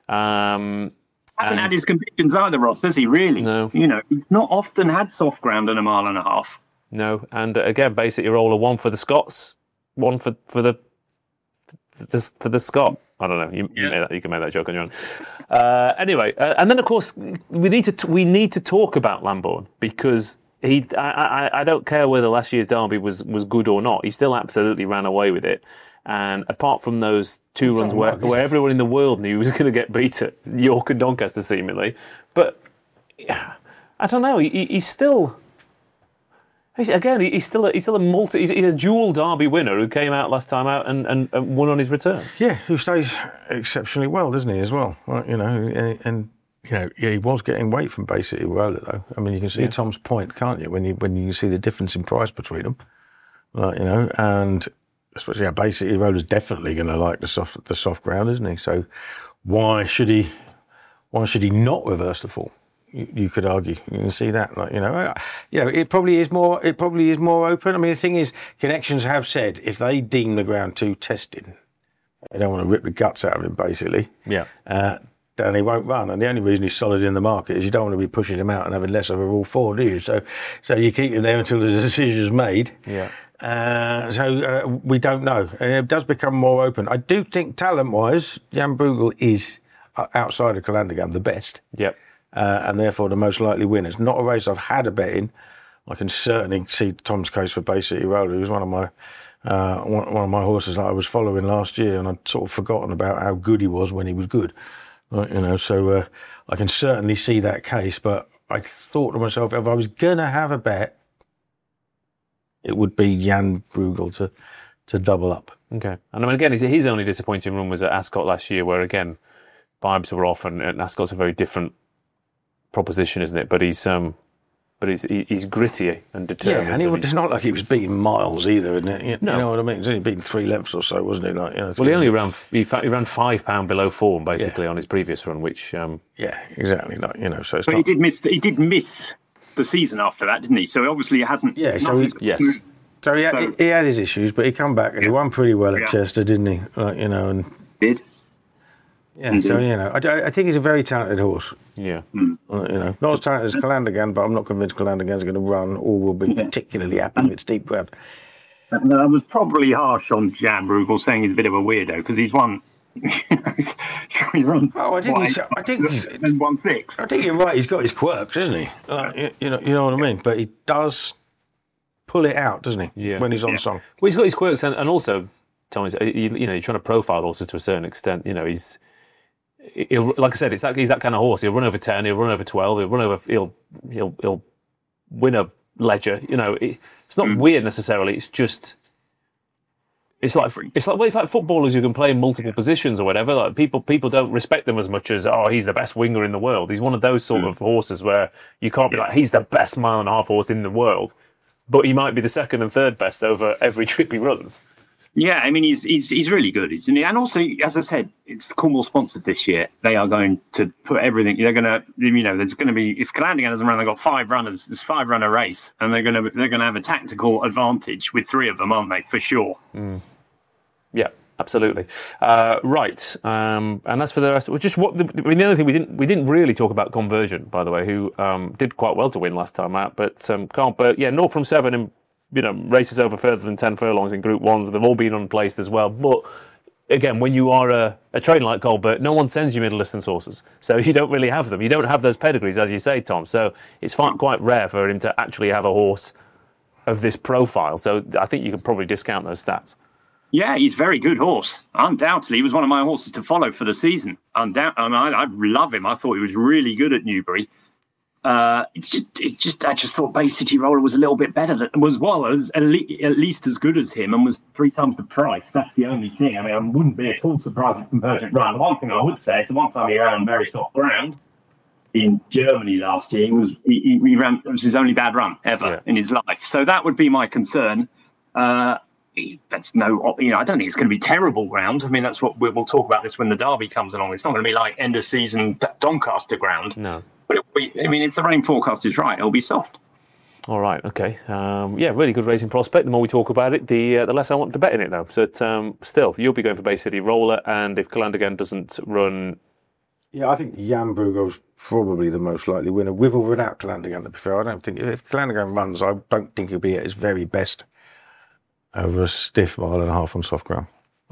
Um, Hasn't had his convictions either, Ross, has he, really? No. You know, he's not often had soft ground in a mile and a half. No, and uh, again, basically roller one for the Scots, one for, for the the, for the Scot. I don't know. You, yeah. you, made that, you can make that joke on your own. Uh, anyway, uh, and then of course we need to t- we need to talk about Lambourne because he. I, I, I don't care whether last year's derby was, was good or not. He still absolutely ran away with it. And apart from those two runs where, where everyone in the world knew he was going to get beat at York and Doncaster seemingly, but yeah, I don't know. He, he's still. Again, he's still a, he's still a multi. He's a dual derby winner who came out last time out and, and, and won on his return. Yeah, who stays exceptionally well, doesn't he? As well, right, you know, and, and you know, yeah, he was getting weight from Bay City Roller though. I mean, you can see yeah. Tom's point, can't you? When you when you see the difference in price between them, right, you know, and especially yeah, Bay City Roller's definitely going to like the soft the soft ground, isn't he? So why should he? Why should he not reverse the fall? You, you could argue. You can see that, like you know, you know, it probably is more. It probably is more open. I mean, the thing is, connections have said if they deem the ground too tested, they don't want to rip the guts out of him, basically. Yeah. Uh, then he won't run, and the only reason he's solid in the market is you don't want to be pushing him out and having less of a rule four, do you? So, so you keep him there until the decision is made. Yeah. Uh, so uh, we don't know. And it does become more open. I do think talent-wise, Jan Bruegel is uh, outside of Calandaghan the best. Yep. Uh, and therefore the most likely winners. Not a race I've had a bet in. I can certainly see Tom's case for Bay City Roller. He was one of my uh, one, one of my horses that I was following last year, and I'd sort of forgotten about how good he was when he was good. Right, you know, so uh, I can certainly see that case. But I thought to myself, if I was gonna have a bet, it would be Jan Bruegel to to double up. Okay, and I mean again, his, his only disappointing run was at Ascot last year, where again vibes were off, and, and Ascot's a very different proposition, isn't it? But he's um, but he's he, he's gritty and determined. Yeah, and, and it's not like he was beating miles either, isn't it? You, no. you know what I mean? He's only beaten three lengths or so, wasn't he? Like, you know, well, he only ran he, he ran five pound below form basically yeah. on his previous run, which um, yeah, exactly. Like, you know, so it's but not... he did miss he did miss the season after that, didn't he? So obviously it hasn't. Yeah, so he, yes. So he had, so he had his issues, but he come back and yeah. he won pretty well at yeah. Chester, didn't he? Like, you know, and did. Yeah, mm-hmm. so, you know, I, I think he's a very talented horse. Yeah. Mm. Uh, you know, not as talented as Calandaghan, but I'm not convinced Calandaghan's going to run or will be particularly happy with its deep ground. I was probably harsh on Jan Bruegel saying he's a bit of a weirdo because he's won. He's run. Oh, I think he's. I think he's. And won six. I think you're right. He's got his quirks, isn't he? Uh, you, you know, you know what I mean. But he does pull it out, doesn't he? Yeah. When he's on yeah. song. Well, he's got his quirks, and, and also, Tom, you, you know, you're trying to profile horses to a certain extent. You know, he's. He'll, like I said, it's that he's that kind of horse. He'll run over ten. He'll run over twelve. He'll run over. He'll he'll he'll win a ledger. You know, it, it's not mm. weird necessarily. It's just. It's like it's like well, it's like footballers who can play in multiple yeah. positions or whatever. Like people people don't respect them as much as oh he's the best winger in the world. He's one of those sort mm. of horses where you can't be like he's the best mile and a half horse in the world, but he might be the second and third best over every trip he runs. Yeah, I mean, he's he's he's really good, isn't he? And also, as I said, it's Cornwall sponsored this year. They are going to put everything. They're going to, you know, there's going to be if Calandaghan doesn't run, they've got five runners. There's five runner race, and they're going to they're going to have a tactical advantage with three of them, aren't they? For sure. Mm. Yeah, absolutely. Uh, right, um, and as for the rest, just what the, I mean, the other thing we didn't we didn't really talk about Conversion, by the way, who um, did quite well to win last time out, but um, can't. But yeah, North from seven and. You know, races over further than ten furlongs in Group Ones. They've all been unplaced as well. But again, when you are a, a trainer like Colbert, no one sends you middle distance horses, so you don't really have them. You don't have those pedigrees, as you say, Tom. So it's quite rare for him to actually have a horse of this profile. So I think you can probably discount those stats. Yeah, he's a very good horse. Undoubtedly, he was one of my horses to follow for the season. Undoubt- I, mean, I, I love him. I thought he was really good at Newbury. Uh, it's just, it's just. I just thought Bay City Roller was a little bit better. Than, was well, as at, le- at least as good as him, and was three times the price. That's the only thing. I mean, I wouldn't be at all surprised if Convergent ran. The one thing I would say is the one time he ran very soft ground in Germany last year, he was he, he ran. It was his only bad run ever yeah. in his life. So that would be my concern. Uh, he, that's no, you know, I don't think it's going to be terrible ground. I mean, that's what we, we'll talk about this when the Derby comes along. It's not going to be like end of season Doncaster ground. No. But be, I mean, if the rain forecast is right, it'll be soft. All right, okay. Um, yeah, really good racing prospect. The more we talk about it, the uh, the less I want to bet in it, though. So um, still, you'll be going for Bay City Roller, and if Calandaghan doesn't run... Yeah, I think Jan Bruegel's probably the most likely winner, with or without Calandaghan, to be fair. I don't think... If Calandaghan runs, I don't think he'll be at his very best over a stiff mile and a half on soft ground. All right.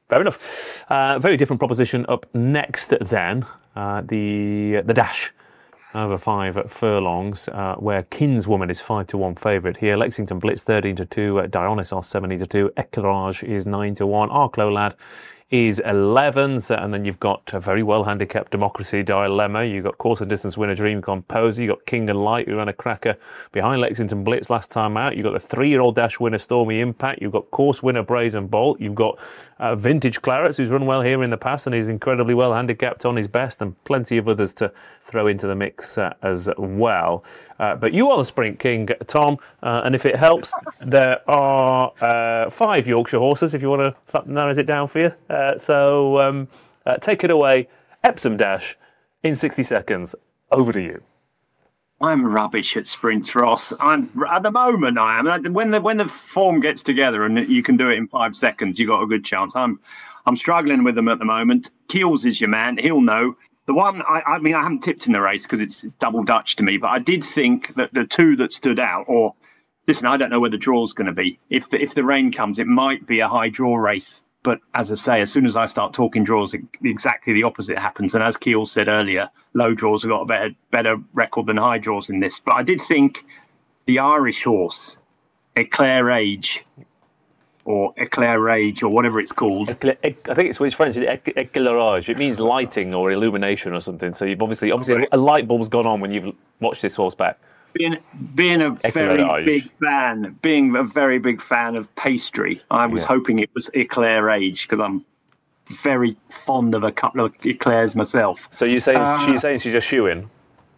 fair enough. Uh, very different proposition up next then. Uh, the the dash over five furlongs, uh, where Kinswoman is five to one favourite here. Lexington Blitz thirteen to two. Uh, Dionysos seventeen to two. Eclairage is nine to one. Arklow Lad is eleven, so, and then you've got a very well handicapped Democracy Dilemma. You've got Course and Distance winner Dream Composer. You've got King and Light, who ran a cracker behind Lexington Blitz last time out. You've got the three-year-old dash winner Stormy Impact. You've got course winner Brazen Bolt. You've got uh, Vintage Clarets, who's run well here in the past and is incredibly well handicapped on his best, and plenty of others to throw into the mix uh, as well. Uh, but you are the Sprint King, Tom, uh, and if it helps, there are uh, five Yorkshire horses, if you want to narrow it down for you. Uh, so um, uh, take it away. Epsom Dash in sixty seconds. Over to you. I'm rubbish at sprints, Ross. I'm at the moment. I am. When the when the form gets together and you can do it in five seconds, you got a good chance. I'm I'm struggling with them at the moment. Keels is your man. He'll know. The one, I, I mean, I haven't tipped in the race because it's, it's double Dutch to me, but I did think that the two that stood out, or listen, I don't know where the draw's going to be. If the, if the rain comes, it might be a high draw race. But as I say, as soon as I start talking draws, it, exactly the opposite happens. And as Keel said earlier, low draws have got a better, better record than high draws in this. But I did think the Irish horse, Eclair Age, or Eclair Rage, or whatever it's called. Eclair, I think it's, it's French, éclairage. It means lighting or illumination or something. So you've obviously, obviously a light bulb's gone on when you've watched this horse back. Being, being a very big fan, being a very big fan of pastry, I was yeah. hoping it was Eclair Age because I'm very fond of a couple of eclairs myself. So you're saying uh, she's saying she's a shoe-in?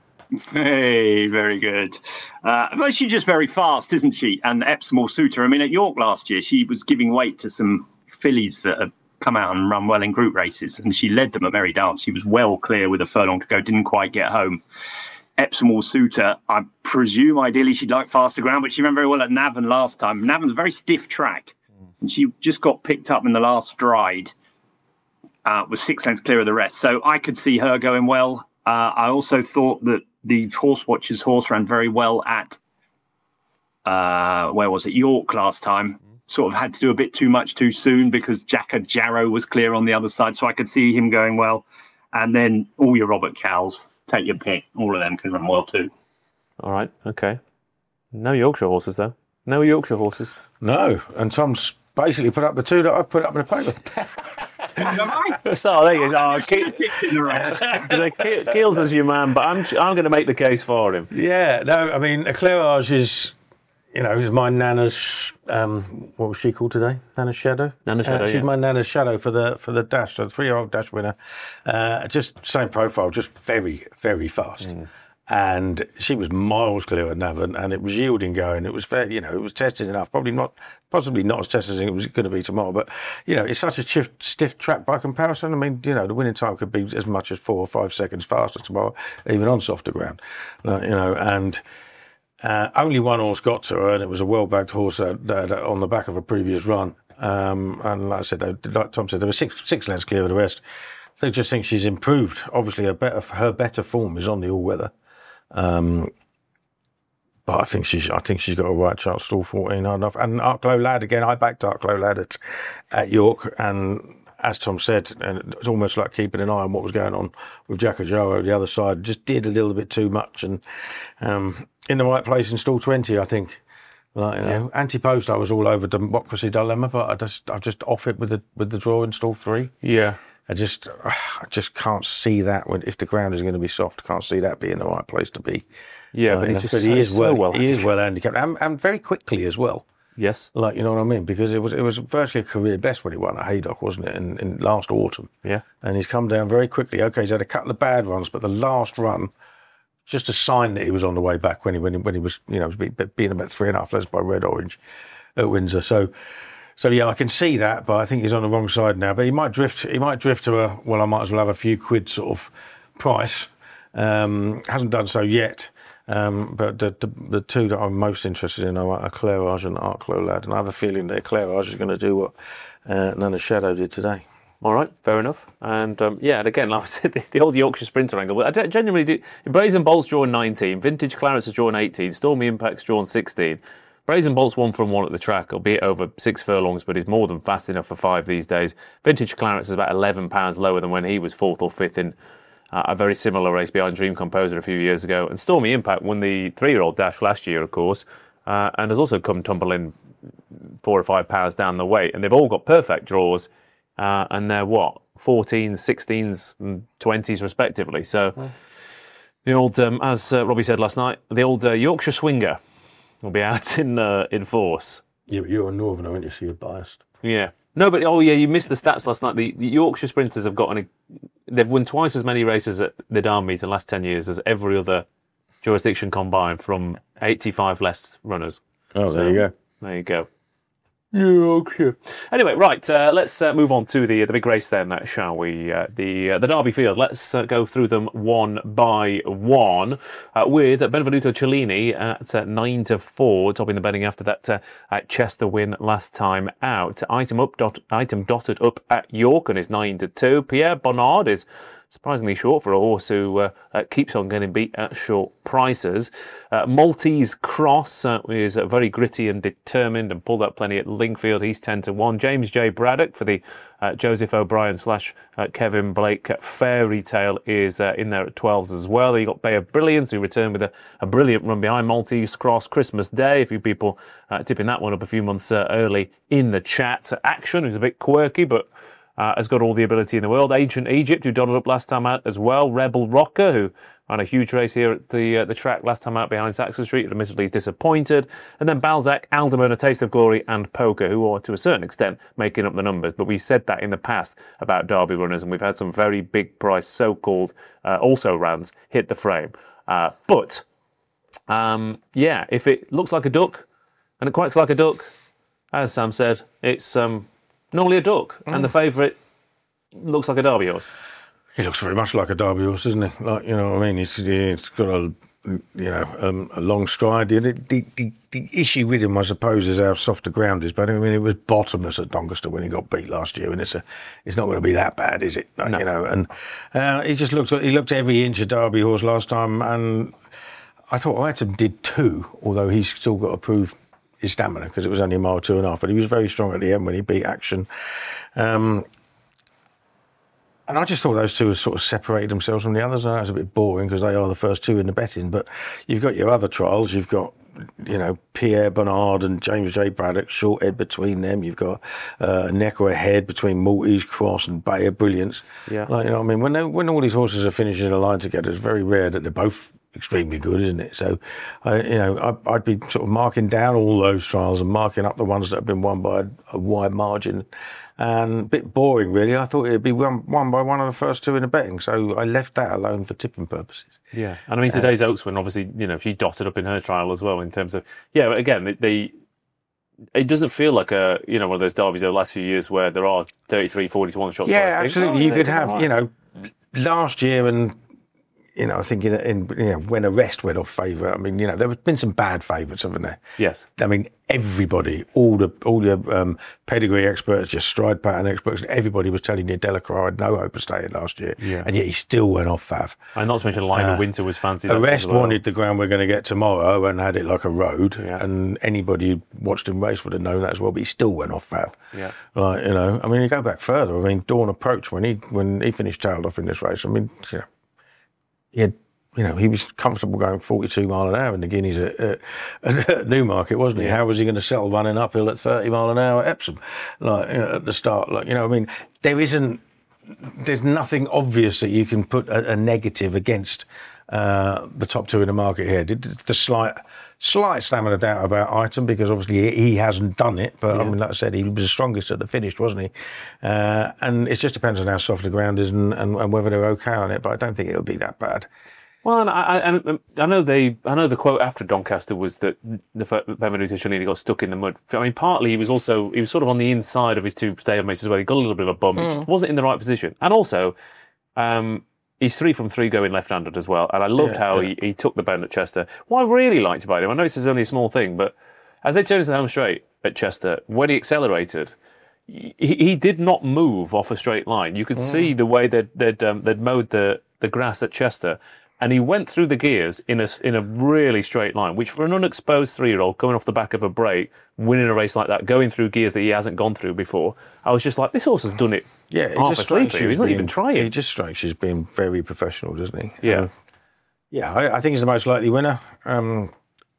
Hey, very good. Uh, well, she's just very fast, isn't she? And Epsom will suit her. I mean, at York last year, she was giving weight to some fillies that had come out and run well in group races, and she led them at Merry Dance. She was well clear with a furlong to go, didn't quite get home. Epsom will suit her. I presume, ideally, she'd like faster ground, but she ran very well at Navan last time. Navan's a very stiff track, and she just got picked up in the last stride, uh, was six lengths clear of the rest. So I could see her going well. Uh, I also thought that the Horse Watcher's horse ran very well at, uh, where was it, York last time. Sort of had to do a bit too much too soon because Jacka Jarrow was clear on the other side, so I could see him going well. And then all your Robert Cowles, take your pick. All of them can run well too. All right, okay. No Yorkshire horses, though. No Yorkshire horses. No, and Tom's basically put up the two that I've put up in the paper. So there you go. Oh, Ke- Keels is your man, but I'm I'm going to make the case for him. Yeah, no, I mean, Eclairage is, you know, is my Nana's. Um, what was she called today? Nana's Shadow. Nana's Shadow. Uh, she's yeah. my Nana's Shadow for the for the dash, the three-year-old dash winner. Uh, just same profile, just very very fast. Mm. And she was miles clear at Navan, and it was yielding going. It was fair, you know, it was tested enough. Probably not, possibly not as tested as it was going to be tomorrow. But you know, it's such a stiff, stiff track by comparison. I mean, you know, the winning time could be as much as four or five seconds faster tomorrow, even on softer ground. Uh, you know, and uh, only one horse got to her, and it was a well-bagged horse uh, uh, on the back of a previous run. Um, and like I said, like Tom said, there were six six lengths clear of the rest. I just think she's improved. Obviously, her better her better form is on the all-weather. Um, but I think she's I think she's got a right chance. Stall fourteen hard enough. And Arklow Lad again. I backed Arklow Lad at, at York, and as Tom said, and it's almost like keeping an eye on what was going on with Jacka Jarrow the other side. Just did a little bit too much, and um, in the right place in stall twenty, I think. Like, you know, yeah. Anti-post, I was all over Democracy Dilemma, but I just I just off it with the with the draw in stall three. Yeah. I just, I just can't see that when if the ground is going to be soft. Can't see that being the right place to be. Yeah, uh, but it's just, just, he is so well, well he is well handicapped, and, and very quickly as well. Yes, like you know what I mean, because it was it was virtually a career best when he won at Haydock, wasn't it? In, in last autumn. Yeah, and he's come down very quickly. Okay, he's had a couple of bad runs, but the last run, just a sign that he was on the way back when he when he, when he was you know was being about three and a half lengths by Red Orange at Windsor. So. So yeah, I can see that, but I think he's on the wrong side now. But he might drift. He might drift to a well. I might as well have a few quid sort of price. Um, hasn't done so yet. Um, but the, the the two that I'm most interested in are Eclairage and Arklow Lad, and I have a feeling that Eclairage is going to do what uh, Nana's Shadow did today. All right, fair enough. And um, yeah, and again, like I said, the, the old Yorkshire Sprinter angle. I genuinely do. Brazen Bolt's drawn nineteen, Vintage Clarets is drawn eighteen, Stormy Impact's drawn sixteen. Brazen Bolt's one from one at the track, albeit over six furlongs, but is more than fast enough for five these days. Vintage Clarence is about eleven pounds lower than when he was fourth or fifth in uh, a very similar race behind Dream Composer a few years ago. And Stormy Impact won the three-year-old dash last year, of course, uh, and has also come tumbling four or five pounds down the weight. And they've all got perfect draws, uh, and they're what? fourteens, sixteens, and twenties respectively. So mm. the old, um, as uh, Robbie said last night, the old uh, Yorkshire Swinger will be out in uh, in force. Yeah, but you're a Northerner, aren't you? So you're biased. Yeah. No, but oh yeah, you missed the stats last night. The, the Yorkshire sprinters have gotten a, they've won twice as many races at the Derby in the last ten years as every other jurisdiction combined, from eighty-five less runners. Oh, so, there you go. There you go. Yorkshire. Anyway, right. Uh, let's uh, move on to the the big race then, uh, shall we? Uh, the uh, the Derby Field. Let's uh, go through them one by one. Uh, with Benvenuto Cellini at uh, nine to four, topping the betting after that uh, at Chester win last time out. Item up, dot, item dotted up at York and is nine to two. Pierre Bonnard is surprisingly short for a horse who uh, uh, keeps on getting beat at short prices. Uh, Maltese Cross uh, is uh, very gritty and determined and pulled up plenty at Lingfield. He's ten to one. James J. Braddock for the uh, Joseph O'Brien slash uh, Kevin Blake Fairy Tale is uh, in there at twelves as well. You got Bay of Brilliance, who returned with a, a brilliant run behind Maltese Cross Christmas Day. A few people uh, tipping that one up a few months uh, early in the chat. Action, who's a bit quirky, but Uh, has got all the ability in the world. Ancient Egypt, who dotted up last time out as well. Rebel Rocker, who ran a huge race here at the uh, the track last time out behind Saxon Street. Admittedly, is disappointed. And then Balzac, Alderman, A Taste of Glory, and Poker, who are to a certain extent making up the numbers. But we said that in the past about Derby runners, and we've had some very big price so-called uh, also rans hit the frame. Uh, but um, yeah, if it looks like a duck and it quacks like a duck, as Sam said, it's um, normally a duck, mm. and the favourite looks like a Derby horse. He looks very much like a Derby horse, doesn't he? Like, you know what I mean? He's, he's got a, you know, um, a long stride. The, the, the, the issue with him, I suppose, is how soft the ground is. But I mean, it was bottomless at Doncaster when he got beat last year, and it's a, it's not going to be that bad, is it? Like, no. You know, and uh, he just looked, he looked every inch a Derby horse last time, and I thought Item did too, although he's still got to prove his stamina, because it was only a mile two and a half, but he was very strong at the end when he beat Action. Um, and I just thought those two sort of separated themselves from the others. I know it's a bit boring because they are the first two in the betting, but you've got your other trials. You've got, you know, Pierre Bonnard and James J. Braddock, short head between them. You've got uh, neck or a head between Maltese Cross and Bay of Brilliance. Yeah. Like, you know what I mean? When, they, when all these horses are finishing in a line together, it's very rare that they're both extremely good, isn't it? So, uh, you know, I, I'd be sort of marking down all those trials and marking up the ones that have been won by a, a wide margin. And a bit boring, really. I thought it'd be won, won by one of the first two in the betting, so I left that alone for tipping purposes. Yeah, and I mean, today's uh, Oakswin, obviously, you know, she dotted up in her trial as well in terms of, yeah, but again, they, they it doesn't feel like a, you know, one of those derbies over the last few years where there are thirty-three, forty to one shots. Yeah, absolutely. Oh, you could have, right. you know, last year and, you know, I think in, in you know, when Arrest went off favourite, I mean, you know, there have been some bad favourites, haven't there? Yes. I mean, everybody, all the all the um, pedigree experts, just stride pattern experts, everybody was telling you Delacroix had no hope of staying last year, yeah. and yet he still went off fav. And not to mention Lionel uh, Winter was fancied. Arrest well. wanted the ground we're going to get tomorrow and had it like a road, yeah. and anybody who watched him race would have known that as well, but he still went off fav. Yeah. Like, you know, I mean, you go back further, I mean, Dawn Approach, when he when he finished tailed off in this race, I mean, you know, he had You know, he was comfortable going forty-two mile an hour in the Guineas at, at, at Newmarket, wasn't he? Yeah. How was he going to settle running uphill at thirty mile an hour at Epsom, like, you know, at the start? Like, you know, I mean, there isn't, there's nothing obvious that you can put a, a negative against uh, the top two in the market here. The, the slight, slight stamina doubt about Item, because obviously he, he hasn't done it, but yeah. I mean, like I said, he was the strongest at the finish, wasn't he? Uh, and it just depends on how soft the ground is and, and, and whether they're okay on it. But I don't think it'll be that bad. Well, and I, I, I know they. I know the quote after Doncaster was that the Benvenuto Cellini got stuck in the mud. I mean, partly he was also he was sort of on the inside of his two stablemates as well. He got a little bit of a bump. Mm. He just wasn't in the right position, and also um, he's three from three going left-handed as well. And I loved yeah, how yeah. He, he took the bend at Chester. What I really liked about him, I know this is only a small thing, but as they turned into the home straight at Chester, when he accelerated, he, he did not move off a straight line. You could mm. see the way they'd they'd, um, they'd mowed the the grass at Chester. and he went through the gears in a in a really straight line, which for an unexposed three-year-old coming off the back of a break, winning a race like that, going through gears that he hasn't gone through before, I was just like, this horse has done it. Yeah, it half just asleep. strikes you He's as not being- even trying. He just strikes you as being very professional, doesn't he? Yeah. Um, yeah, I, I think he's the most likely winner. Um,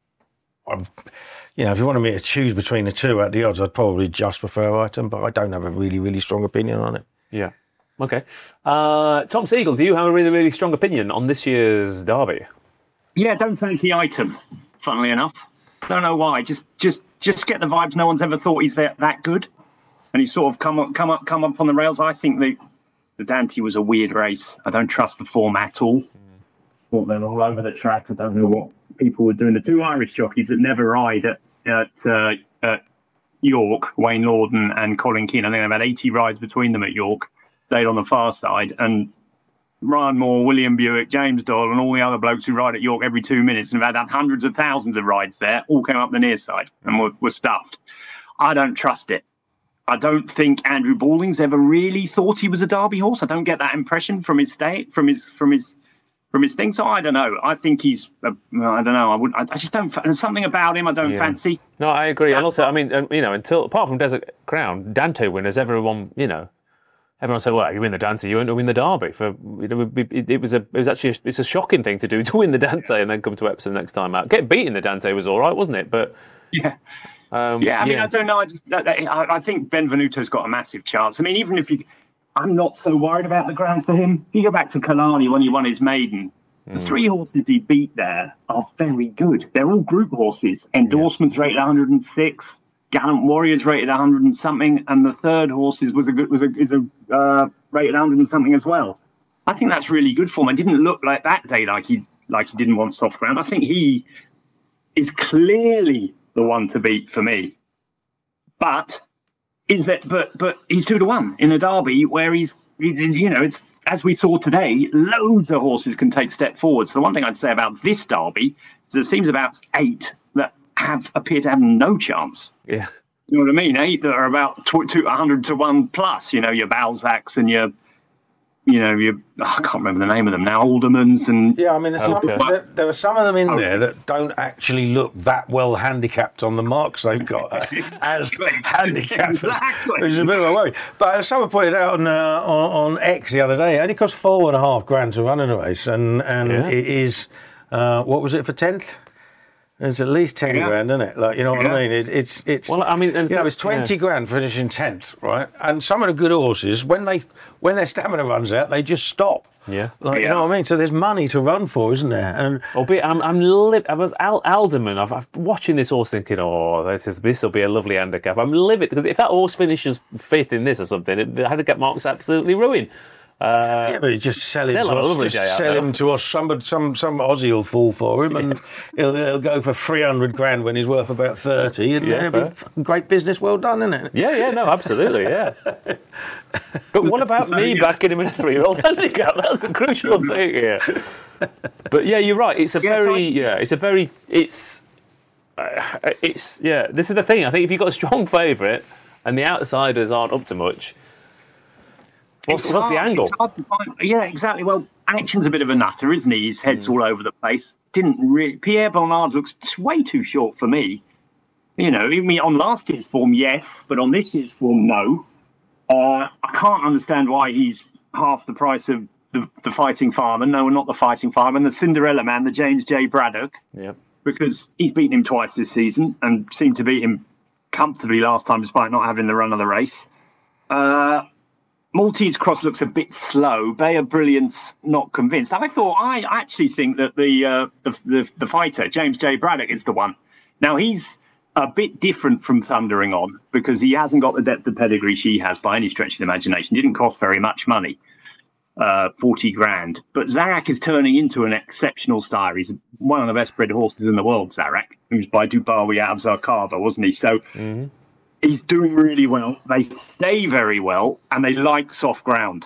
I'm, you know, if you wanted me to choose between the two at the odds, I'd probably just prefer Item, but I don't have a really, really strong opinion on it. Yeah. Okay. Uh, Tom Siegel, do you have a really, really strong opinion on this year's Derby? Yeah, don't fancy Item, funnily enough. Don't know why. Just just, just get the vibes no one's ever thought he's that, that good. And he's sort of come up, come up, come up on the rails. I think the, the Dante was a weird race. I don't trust the form at all. Thought they're all over the track. I don't know what people were doing. The two Irish jockeys that never ride at, at, uh, at York, Wayne Lorden and Colin Keane, I think they've had eighty rides between them at York. Stayed on the far side. And Ryan Moore, William Buick, James Doyle, and all the other blokes who ride at York every two minutes and have had hundreds of thousands of rides there, all came up the near side and were, were stuffed. I don't trust it. I don't think Andrew Balding's ever really thought he was a Derby horse. I don't get that impression from his state, from his from his from his thing. So I don't know. I think he's. Uh, I don't know. I would. I, I just don't. There's something about him I don't Yeah. fancy. No, I agree. And also, I mean, um, you know, until apart from Desert Crown, Dante winners, everyone, you know, everyone said, "Well, you win the Dante, you won't win the Derby." For you know, it, it was a, it was actually, a, it's a shocking thing to do to win the Dante and then come to Epsom next time out. Get beaten the Dante was all right, wasn't it? But Yeah. um, Yeah, I mean, yeah. I don't know. I just, I, I think Benvenuto's got a massive chance. I mean, even if you, I'm not so worried about the ground for him. If you go back to Kalani when he won his maiden, the three horses he beat there are very good. They're all group horses. Endorsements rated one hundred six, Gallant Warriors rated one hundred and something, and the third horse is was a good was a is a uh, rated one hundred and something as well. I think that's really good for him. It didn't look like that day like he like he didn't want soft ground. I think he is clearly the one to beat for me. But is that? But but he's two to one in a Derby where he's, he's you know it's as we saw today, loads of horses can take step forwards. So the one thing I'd say about this Derby is there seems about eight that have appear to have no chance. yeah. You know what I mean? Eight that are about two, two, one hundred to one plus. You know, your Balzacs and your, you know, your, oh, I can't remember the name of them now, Aldermans and... Yeah, I mean, there's Okay. some, there, there are some of them in there that don't actually look that well handicapped on the marks they've got uh, as handicapped, Exactly. which is a bit of a worry. But as someone pointed out on, uh, on on X the other day, it only costs four and a half grand to run in a race, and and Yeah. it is uh, what was it for tenth? It's at least ten Yeah. grand, isn't it? Like, you know what Yeah. I mean? It, it's it's Well, I mean, and you know, it's yeah. twenty grand finishing tenth, right? And some of the good horses, when they when their stamina runs out, they just stop. Yeah. Like, you Yeah. know what I mean? So there's money to run for, isn't there? And Albeit, I'm, I'm livid. I was Al, Alderman. I've, I'm watching this horse thinking, oh, this is this will be a lovely handicap. I'm livid because if that horse finishes fifth in this or something, it, the handicap mark's absolutely ruined. Uh, yeah, but you just sell him They'll to have a us. lovely Just day out sell there. him to us. Some some some Aussie will fall for him, and he'll, he'll go for three hundred grand when he's worth about thirty. And Yeah, it'll be fair. fucking great business. Well done, isn't it? Yeah, yeah, no, absolutely, yeah. But what about me backing him in a three-year-old handicap? That's the crucial thing here. But yeah, you're right. It's a Yeah, very, fine. yeah, it's a very, it's, uh, it's, yeah. This is the thing. I think if you've got a strong favourite and the outsiders aren't up to much, what's, It's what's the hard- angle? it's hard to find- Yeah, exactly. Well, Action's a bit of a nutter, isn't he? His head's all over the place. Didn't really. Pierre Bernard looks t- way too short for me. You know, I mean, on last year's form, yes, but on this year's form, no. Uh, I can't understand why he's half the price of the, the Fighting Fireman. No, not the Fighting Fireman, the Cinderella Man, the James J. Braddock, Yeah. because he's beaten him twice this season and seemed to beat him comfortably last time, despite not having the run of the race. Uh, Maltese Cross looks a bit slow. Bay of Brilliance, not convinced. I thought, I actually think that the, uh, the the the fighter, James J. Braddock, is the one. Now, he's a bit different from Thundering On because he hasn't got the depth of pedigree she has by any stretch of the imagination. Didn't cost very much money, uh, forty grand. But Zarak is turning into an exceptional star. He's one of the best bred horses in the world, Zarak. He was by Dubawi out of Zarkava, wasn't he? So he's doing really well. They stay very well, and they like soft ground.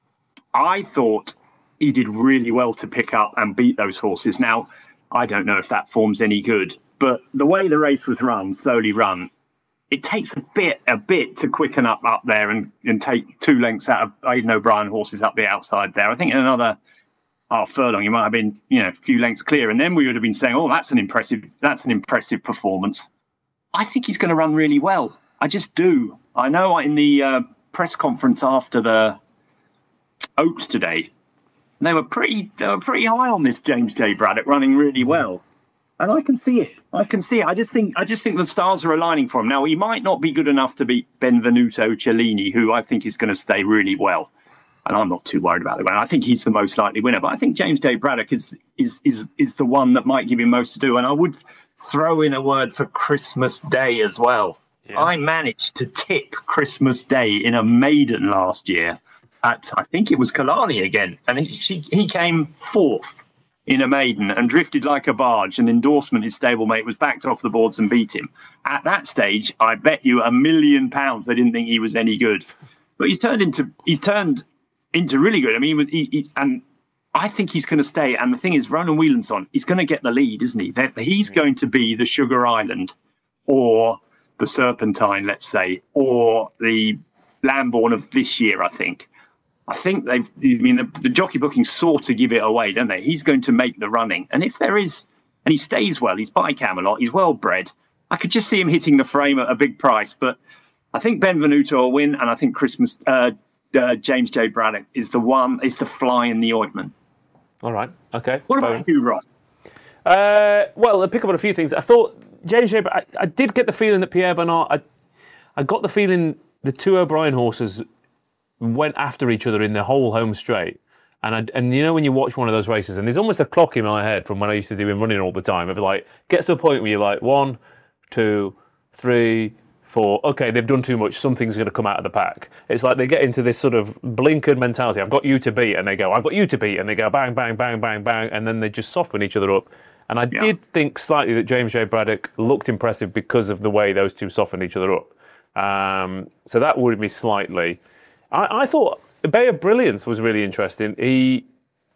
I thought he did really well to pick up and beat those horses. Now, I don't know if that form's any good, but the way the race was run, slowly run, it takes a bit, a bit to quicken up up there and, and take two lengths out of Aidan O'Brien horses up the outside there. I think in another, half furlong, he might have been, you know, a few lengths clear, and then we would have been saying, "Oh, that's an impressive, that's an impressive performance." I think he's going to run really well. I just do. I know in the uh, press conference after the Oaks today, they were pretty, they were pretty high on this James J. Braddock running really well, and I can see it. I can see it. I just think, I just think the stars are aligning for him. Now, he might not be good enough to beat Benvenuto Cellini, who I think is going to stay really well. And I'm not too worried about the winner. I think he's the most likely winner. But I think James J. Braddock is is is is the one that might give him most to do. And I would throw in a word for Christmas Day as well. Yeah. I managed to tip Christmas Day in a maiden last year at, I think it was Killarney again. And he, she, he came fourth in a maiden and drifted like a barge. And Endorsement, his stablemate, was backed off the boards and beat him. At that stage, I bet you a million pounds they didn't think he was any good. But he's turned into... He's turned... into really good. I mean, he, he, and I think he's going to stay. And the thing is, Ronan Whelanson, he's going to get the lead, isn't he? That he's going to be the Sugar Island or the Serpentine, let's say, or the Lambourne of this year, I think. I think they've, I mean, the, the jockey bookings sort of give it away, don't they? He's going to make the running. And if there is, and he stays well, he's by Camelot, he's well bred, I could just see him hitting the frame at a big price. But I think Benvenuto will win, and I think Christmas... Uh, Uh, James J. Braddock is the one, is the fly in the ointment. All right, okay. What about you, Ross? Uh, well, I'll pick up on a few things. I thought James J. I, I did get the feeling that Pierre Bernard, I, I got the feeling the two O'Brien horses went after each other in the whole home straight. And I, and you know when you watch one of those races, and there's almost a clock in my head from when I used to do him running all the time. Of like, gets to a point where you're like, one, two, three, four, okay, they've done too much, something's going to come out of the pack. It's like they get into this sort of blinkered mentality. I've got you to beat, and they go, I've got you to beat, and they go bang, bang, bang, bang, bang, and then they just soften each other up. And I yeah. did think slightly that James J. Braddock looked impressive because of the way those two softened each other up. Um, so that worried me slightly. I, I thought Bay of Brilliance was really interesting. He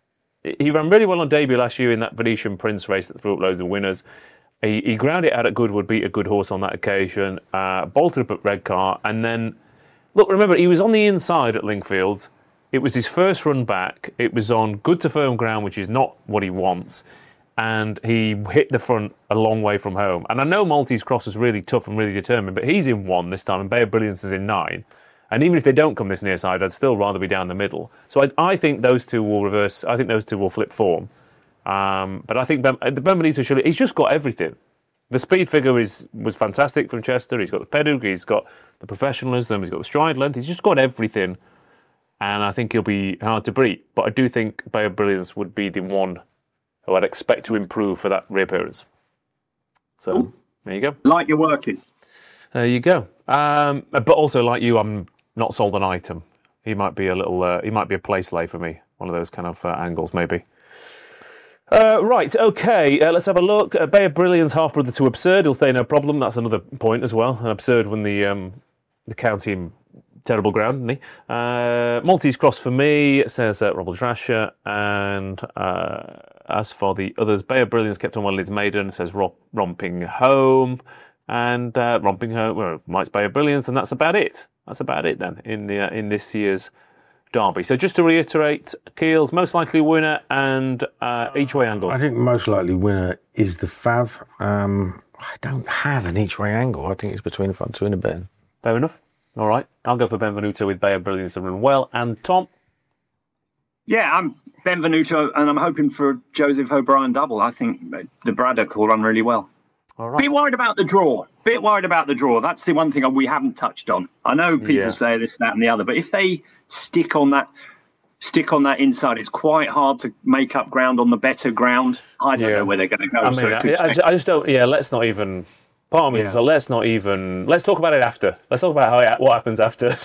he ran really well on debut last year in that Venetian Prince race that threw up loads of winners. He, he ground it out at Goodwood, beat a good horse on that occasion, uh, bolted up at Redcar, and then, look, remember, he was on the inside at Lingfield. It was his first run back. It was on good to firm ground, which is not what he wants, and he hit the front a long way from home. And I know Maltese Cross is really tough and really determined, but he's in one this time, and Bay of Brilliance is in nine. And even if they don't come this near side, I'd still rather be down the middle. So I, I think those two will reverse. I think those two will flip form. Um, but I think ben, the Benvenuto Cellini, he's just got everything. The speed figure is was fantastic from Chester. He's got the pedigree, he's got the professionalism, he's got the stride length. He's just got everything. And I think he'll be hard to beat. But I do think Bay of Brilliance would be the one who I'd expect to improve for that reappearance. So, Ooh. There you go. Like you're working. There you go. Um, but also, like you, I'm not sold on Item. He might be a little, uh, he might be a play slave for me. One of those kind of uh, angles, maybe. Uh, right, okay, uh, let's have a look. Uh, Bay of Brilliance, half-brother to Absurd. He'll stay no problem. That's another point as well. And Absurd won the um, the county in terrible ground, didn't he? Uh, Maltese Cross for me, says uh, Robert Drasher. And uh, as for the others, Bay of Brilliance kept on well in his maiden, says Ro- Romping Home. And uh, Romping Home, well, Mike's Bay of Brilliance, and that's about it. That's about it then in the uh, in this year's Derby. So just to reiterate, Keel's most likely winner and uh, each way angle. I think most likely winner is the Fav. Um, I don't have an each way angle. I think it's between the front two and the Ben. Fair enough. All right. I'll go for Benvenuto with Bay of Brilliance and run well. And Tom? Yeah, I'm Benvenuto and I'm hoping for Joseph O'Brien double. I think the Braddock will run really well. All right. Bit worried about the draw. Bit worried about the draw. That's the one thing we haven't touched on. I know people yeah. say this, that, and the other, but if they stick on that, stick on that inside, it's quite hard to make up ground on the better ground. I don't yeah. know where they're going to go. I mean, so I, I, just, I just don't. Yeah, let's not even. Part of me, yeah. so let's not even. Let's talk about it after. Let's talk about how what happens after.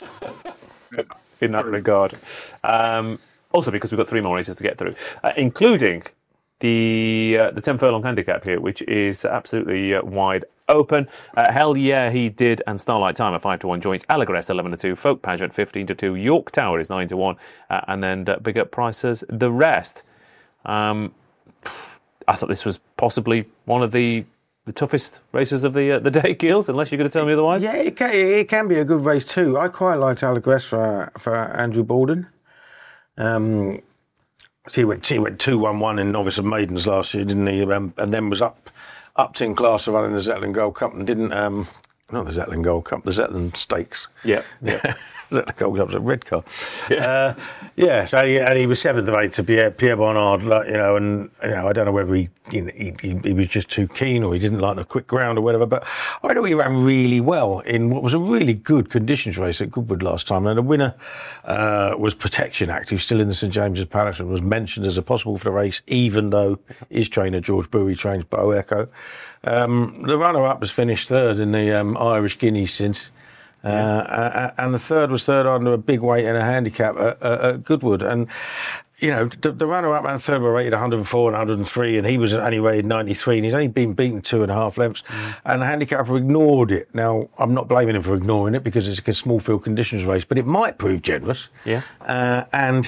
In that regard. Um, also, because we've got three more races to get through, uh, including the uh, the ten furlong handicap here, which is absolutely uh, wide open. Uh, Hell Yeah, He Did, and Starlight Time are five to one joints. Allegress eleven to two, Folk Pageant fifteen to two, York Tower is nine to one, uh, and then uh, big up prices the rest. Um, I thought this was possibly one of the the toughest races of the uh, the day, Keels, unless you're going to tell me otherwise. Yeah, it can, it can be a good race too. I quite liked Allegress for for Andrew Borden. Um, he went he went two one one in Novice and Maidens last year, didn't he? Um, and then was up upped in class of running the Zetland Gold Cup and didn't um, not the Zetland Gold Cup, the Zetland Stakes. Yeah, yeah. Zetland Gold Cup's a red car. Yeah, uh, yeah. So he, and he was seventh of eight to Pierre, Pierre Bernard, like, you know, and you know I don't know whether he, you know, he, he he was just too keen or he didn't like the quick ground or whatever. But I thought he ran really well in what was a really good conditions race at Goodwood last time. And the winner uh, was Protection Act, who's still in the St James's Palace and was mentioned as a possible for the race, even though his trainer George Bowie trains Bo Echo. Um, the runner-up has finished third in the um, Irish Guineas since. Uh, and the third was third under a big weight and a handicap at, at Goodwood. And, you know, the, the runner-up and third were rated one hundred four and one hundred three, and he was only rated ninety-three, and he's only been beaten two and a half lengths. Mm. And the handicapper ignored it. Now, I'm not blaming him for ignoring it because it's a small field conditions race, but it might prove generous. Yeah. Uh, and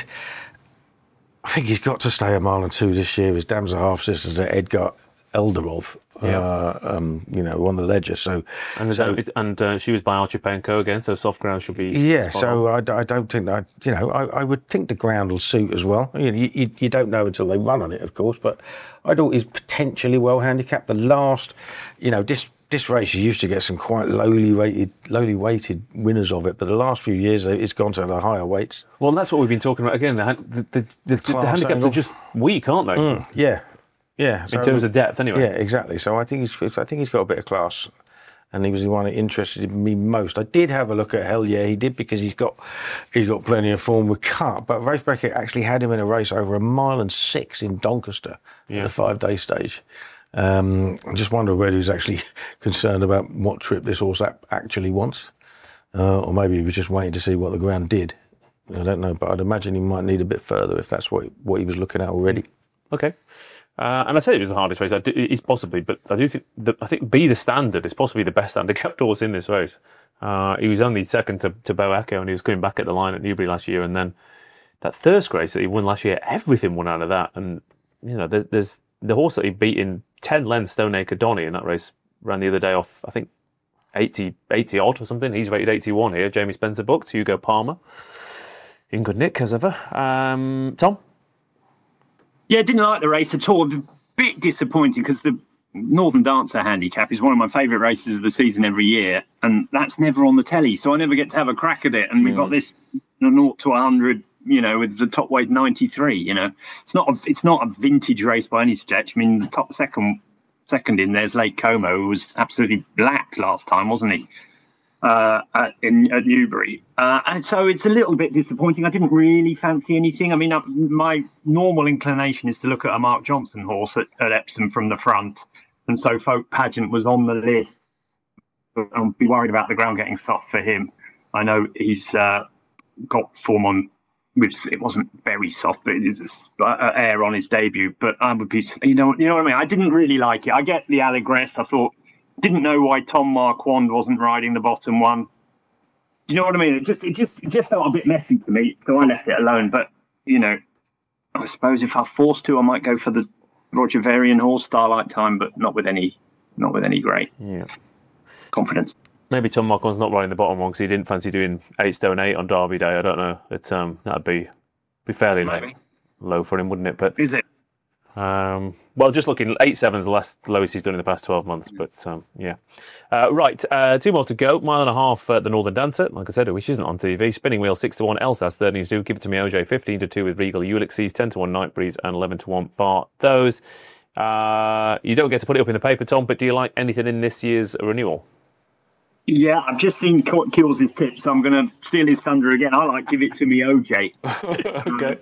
I think he's got to stay a mile and two this year. His dam's a half-sisters at Edgar Eldarov. Yeah. Uh, um, you know, on the ledger. So, and so, it, and uh, she was by Archipenko again, so soft ground should be. Yeah, so I, I don't think that, you know, I, I would think the ground will suit as well. You, know, you, you don't know until they run on it, of course, but I thought he's potentially well handicapped. The last, you know, this this race you used to get some quite lowly rated, lowly weighted winners of it, but the last few years it's gone to the higher weights. Well, and that's what we've been talking about again. The the, the, the, the handicaps are just weak, aren't they? Mm, yeah. Yeah, in so, terms of depth, anyway. Yeah, exactly. So I think he's, I think he's got a bit of class, and he was the one that interested me most. I did have a look at Hell Yeah, he did, because he's got, he's got plenty of form with cut. But Race Beckett actually had him in a race over a mile and six in Doncaster yeah. at the five-day stage. Um, I just wonder whether he's actually concerned about what trip this horse actually wants, uh, or maybe he was just waiting to see what the ground did. I don't know, but I'd imagine he might need a bit further if that's what what he was looking at already. Okay. Uh, and I said it was the hardest race. I do, it's possibly, but I do think the, I think Be the Standard is possibly the best handicapped horse in this race. Uh, he was only second to, to Bo Echo, and he was coming back at the line at Newbury last year. And then that Thirsk race that he won last year, everything won out of that. And you know, there, there's the horse that he beat in ten lengths, Stoneacre Donny, in that race ran the other day off, I think eighty, eighty odd or something. He's rated eighty-one here. Jamie Spencer booked. Hugo Palmer in good nick as ever. Um, Tom. Yeah, didn't like the race at all. A bit disappointing because the Northern Dancer handicap is one of my favourite races of the season every year, and that's never on the telly, so I never get to have a crack at it. And we've got this zero to one hundred, you know, with the top weight ninety-three. You know, it's not a, it's not a vintage race by any stretch. I mean, the top second second in there's Lake Como, who was absolutely blacked last time, wasn't he? Uh, at, in, at Newbury. Uh, and so it's a little bit disappointing. I didn't really fancy anything. I mean, uh, my normal inclination is to look at a Mark Johnson horse at, at Epsom from the front. And so Folk Pageant was on the list. I'll be worried about the ground getting soft for him. I know he's uh, got form on, with, it wasn't very soft, but it was uh, air on his debut. But I would be, you know, you know what I mean? I didn't really like it. I get the Allegresse. I thought, didn't know why Tom Marquand wasn't riding the bottom one. Do you know what I mean? It just, it just, it just felt a bit messy to me, so I left it alone. But you know, I suppose if I'm forced to, I might go for the Roger Varian horse Starlight Time, but not with any, not with any great yeah. confidence. Maybe Tom Marquand's not riding the bottom one because he didn't fancy doing eight stone eight on Derby Day. I don't know. It's um, that'd be be fairly low, low for him, wouldn't it? But is it? Um, well, just looking, eight seven is the last lowest he's done in the past twelve months. But um, yeah, uh, right. Uh, two more to go. Mile and a half at the Northern Dancer. Like I said, which isn't on T V. Spinning Wheel six to one. Elsas thirteen to two. Give it to me. O J fifteen to two with Regal Ulysses. Ten to one. Nightbreeze and eleven to one. Bar those. Uh, you don't get to put it up in the paper, Tom. But do you like anything in this year's renewal? Yeah, I've just seen Kills' tips, so I'm going to steal his thunder again. I like Give It To Me, O J. Okay.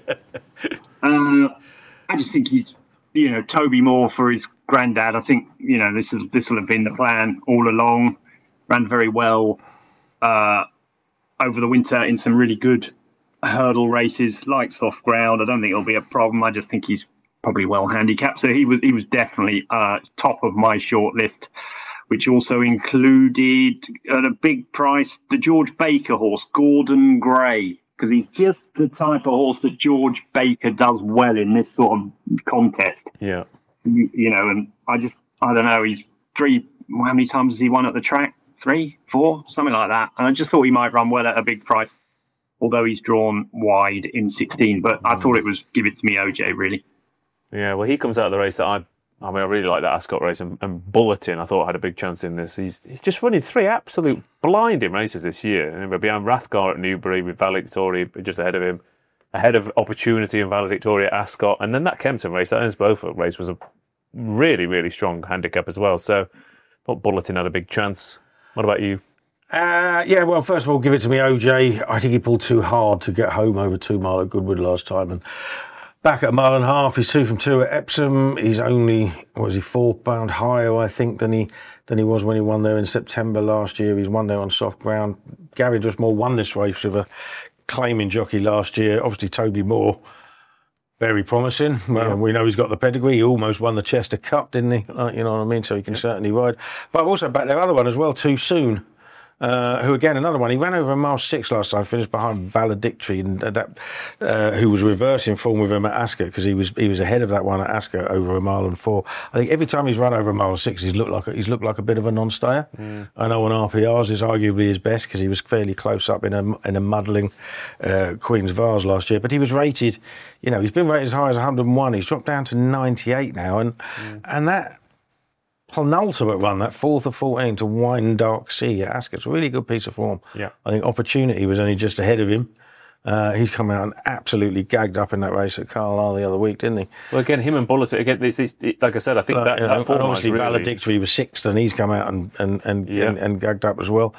um, I just think he's, you know, Toby Moore for his granddad. I think, you know, this is this will have been the plan all along. Ran very well uh, over the winter in some really good hurdle races, like soft ground. I don't think it'll be a problem. I just think he's probably well handicapped. So he was he was definitely uh, top of my short list, which also included at a big price the George Baker horse, Gordon Gray, because he's just the type of horse that George Baker does well in this sort of contest. Yeah. You, you know, and I just, I don't know, he's three, how many times has he won at the track? Three, four, something like that. And I just thought he might run well at a big price although he's drawn wide in sixteen. But I thought it was give it to me, O J, really. Yeah, well, he comes out of the race that I. I mean, I really like that Ascot race, and, and Bulletin, I thought had a big chance in this. He's he's just running three absolute blinding races this year. And behind Rathgar at Newbury with Valedictory just ahead of him, ahead of Opportunity and Valedictory at Ascot, and then that Kempton race, that Ernst Beaufort race was a really, really strong handicap as well. So I thought Bulletin had a big chance. What about you? Uh, yeah, well, first of all, give it to me, O J. I think he pulled too hard to get home over two mile at Goodwood last time, and back at a mile and a half, he's two from two at Epsom. He's only, what was he, four pound higher, I think, than he than he was when he won there in September last year. He's won there on soft ground. Gary Dustmore won this race with a claiming jockey last year. Obviously, Toby Moore, very promising. Well, yeah. We know he's got the pedigree. He almost won the Chester Cup, didn't he? Like, you know what I mean? So he can yeah. certainly ride. But I've also backed their other one as well, Too Soon. Uh, who again, another one, he ran over a mile six last time, finished behind Valedictory, and that uh, who was reversing form with him at Ascot, because he was he was ahead of that one at Ascot over a mile and four. I think every time he's run over a mile and six, he's looked like a, he's looked like a bit of a non-stayer. Mm. I know on R P Rs is arguably his best, because he was fairly close up in a in a muddling uh, Queen's Vase last year, but he was rated, you know, he's been rated as high as one hundred and one. He's dropped down to ninety-eight now, and mm. and that penultimate run, that fourth of fourteen to Wine Dark Sea at Ascot, it's a really good piece of form. Yeah, I think Opportunity was only just ahead of him. Uh, he's come out and absolutely gagged up in that race at Carlisle the other week, didn't he? Well, again, him and Bulletin, again, it's, it's, it, like I said, I think but, that, you know, that form obviously really... Valedictory was sixth, and he's come out and and and, yeah. and, and gagged up as well.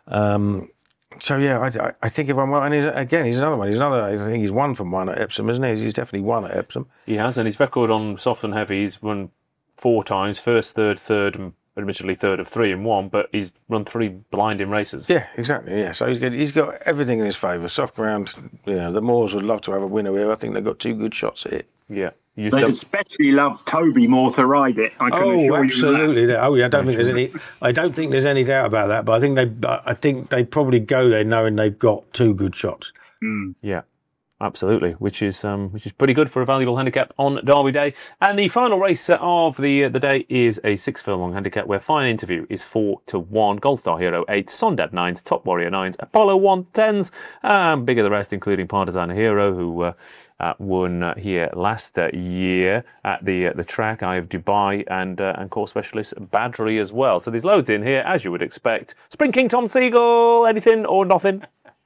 Um, so yeah, I, I think if I'm well, and he's, again, he's another one. He's another. I think he's won from one at Epsom, isn't he? He's definitely won at Epsom. He has, and his record on soft and heavy, he's run four times: first, third, third, and admittedly third of three and one, but he's run three blinding races. Yeah, exactly. Yeah, so he's good. He's got everything in his favour. Soft ground. You know, the Moors would love to have a winner here. I think they've got two good shots at it. Yeah, you they especially love Toby Moore to ride it. I can oh, assure absolutely. You that. Oh, yeah. I don't think there's any. I don't think there's any doubt about that. But I think they. I think they probably go there knowing they've got two good shots. Mm. Yeah. Absolutely, which is um, which is pretty good for a valuable handicap on Derby Day. And the final race of the uh, the day is a six furlong handicap where Fine Interview is four to one, Gold Star Hero eight, Sondad nines, Top Warrior nines, Apollo one tens, and bigger the rest, including Partisan Hero, who uh, uh, won here last uh, year at the uh, the track, Eye of Dubai, and uh, and course specialist Badgery as well. So there's loads in here, as you would expect. Spring King Tom Siegel, anything or nothing?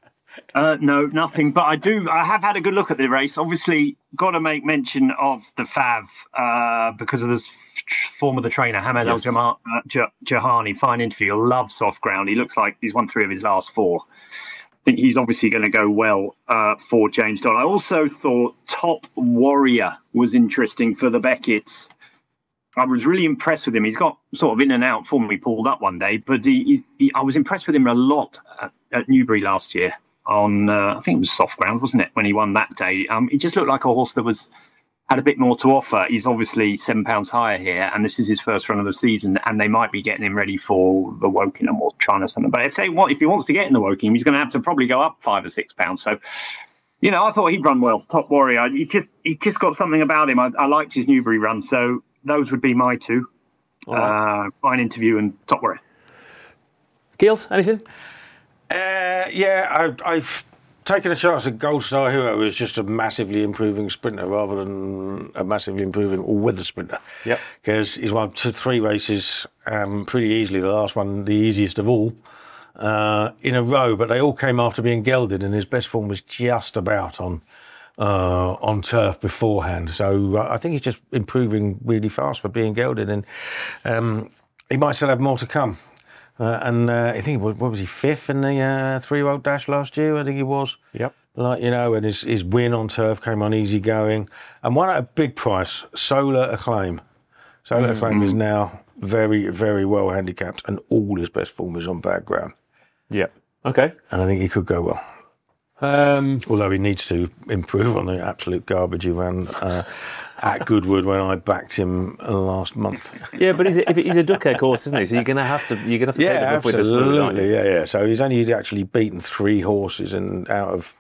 Uh, no, nothing. But I do. I have had a good look at the race. Obviously, got to make mention of the Fav uh, because of the form of the trainer, Hamed yes. Al Jahani. Fine Interview. Loves soft ground. He looks like he's won three of his last four. I think he's obviously going to go well uh, for James Dodd. I also thought Top Warrior was interesting for the Becketts. I was really impressed with him. He's got sort of in and out form. He pulled up one day, but he, he, I was impressed with him a lot at, at Newbury last year. On, uh, I think it was soft ground, wasn't it, when he won that day? Um, he just looked like a horse that was had a bit more to offer. He's obviously seven pounds higher here, and this is his first run of the season, and they might be getting him ready for the Wokingham or trying or something. But if they want, if he wants to get in the Wokingham, he's going to have to probably go up five or six pounds. So, you know, I thought he'd run well. Top Warrior, he just he just got something about him. I, I liked his Newbury run, so those would be my two. Right. Uh, Fine Interview and Top Warrior. Keels, anything? Uh, yeah, I, I've taken a chance at Gold Star Hero, who is just a massively improving sprinter rather than a massively improving all-weather sprinter. Yep. Because he's won two, three races um, pretty easily, the last one the easiest of all, uh, in a row, but they all came after being gelded, and his best form was just about on uh, on turf beforehand. So uh, I think he's just improving really fast for being gelded, and um, he might still have more to come. Uh, and uh, I think, what, what was he, fifth in the uh, three-year-old dash last year, I think he was. Yep. Like, you know, and his, his win on turf came on easy going. And one at a big price, Solar Acclaim. Solar mm-hmm. Acclaim is now very, very well handicapped, and all his best form is on bad ground. Yep. Okay. And I think he could go well. Um, Although he needs to improve on the absolute garbage he ran uh, at Goodwood when I backed him last month. Yeah, but he's a, he's a duckhead horse, isn't he? So you're going to have to you're going to have to yeah, take him up with the spoon, aren't you? Yeah, yeah. So he's only actually beaten three horses in out of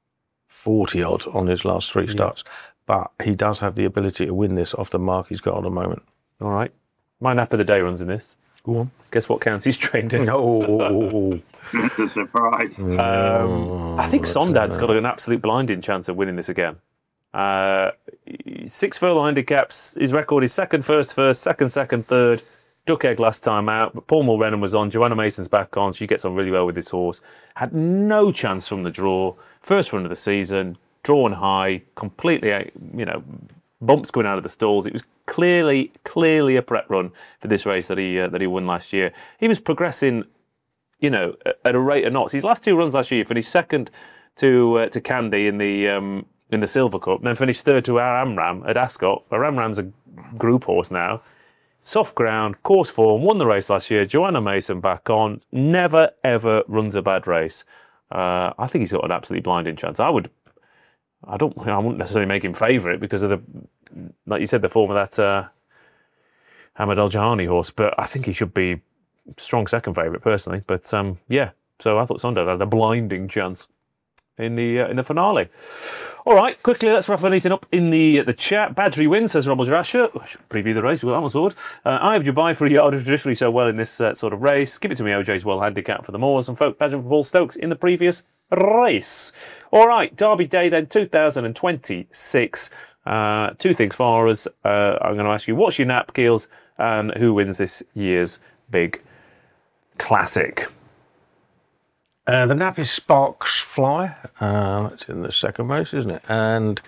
forty odd on his last three starts. Yeah. But he does have the ability to win this off the mark he's got at the moment. All right. Mine after the day runs in this. Go on. Guess what county he's trained in? No. Surprise. Um, I think Sondad's got an absolute blinding chance of winning this again. Uh, six furlong handicaps. His record is second, first, first, second, second, third. Duck egg last time out, but Paul Mulrennan was on. Joanna Mason's back on. She gets on really well with this horse. Had no chance from the draw. First run of the season, drawn high, completely, you know, bumps going out of the stalls. It was clearly, clearly a prep run for this race that he uh, that he won last year. He was progressing, you know, at a rate of knots. His last two runs last year, finished second to uh, to Candy in the um, in the Silver Cup, and then finished third to Aram Ram at Ascot. Aram Ram's a group horse now. Soft ground, course form, won the race last year. Joanna Mason back on. Never, ever runs a bad race. Uh, I think he's got an absolutely blinding chance. I would, I don't, I wouldn't necessarily make him favourite because of the, like you said, the form of that uh, Hamad Al Jahani horse. But I think he should be strong second favourite personally. But um, yeah, so I thought Sondad had a blinding chance in the uh, in the finale. All right, quickly, let's wrap anything up in the the chat. Badgery wins, says Robert Rasher. I should preview the race. Well, that was good. Uh, I have Dubai for a yard traditionally so well in this uh, sort of race. Give it to me, O J's well handicap for the Moors and Folk Badger for Paul Stokes in the previous race. All right, Derby Day then, two thousand twenty-six. Uh, two things for us. Uh, I'm going to ask you, what's your nap, Keels, and who wins this year's big classic? Uh, the nap is Sparks Fly. Uh, that's in the second race, isn't it? And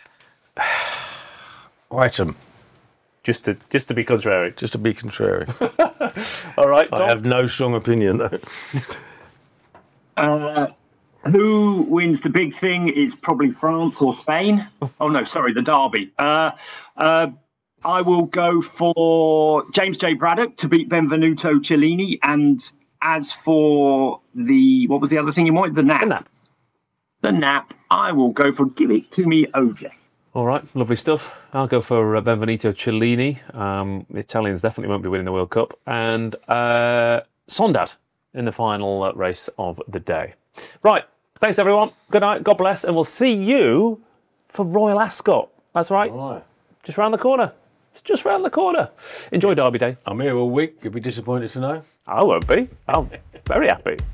Item. Just to just to be contrary. Just to be contrary. All right, Tom. I have no strong opinion, though. Uh, who wins the big thing is probably France or Spain. Oh, no, sorry, the Derby. Uh, uh, I will go for James J. Braddock to beat Benvenuto Cellini. And as for the, what was the other thing you wanted? The nap. The nap. The nap. I will go for Give It To Me, O J. All right, lovely stuff. I'll go for uh, Benvenuto Cellini. Um, the Italians definitely won't be winning the World Cup. And uh, Sondad in the final uh, race of the day. Right, thanks everyone. Good night, God bless, and we'll see you for Royal Ascot. That's right. All right. Just round the corner. It's just round the corner. Enjoy Derby Day. I'm here all week. You'll be disappointed to know. I won't be. I'm very happy.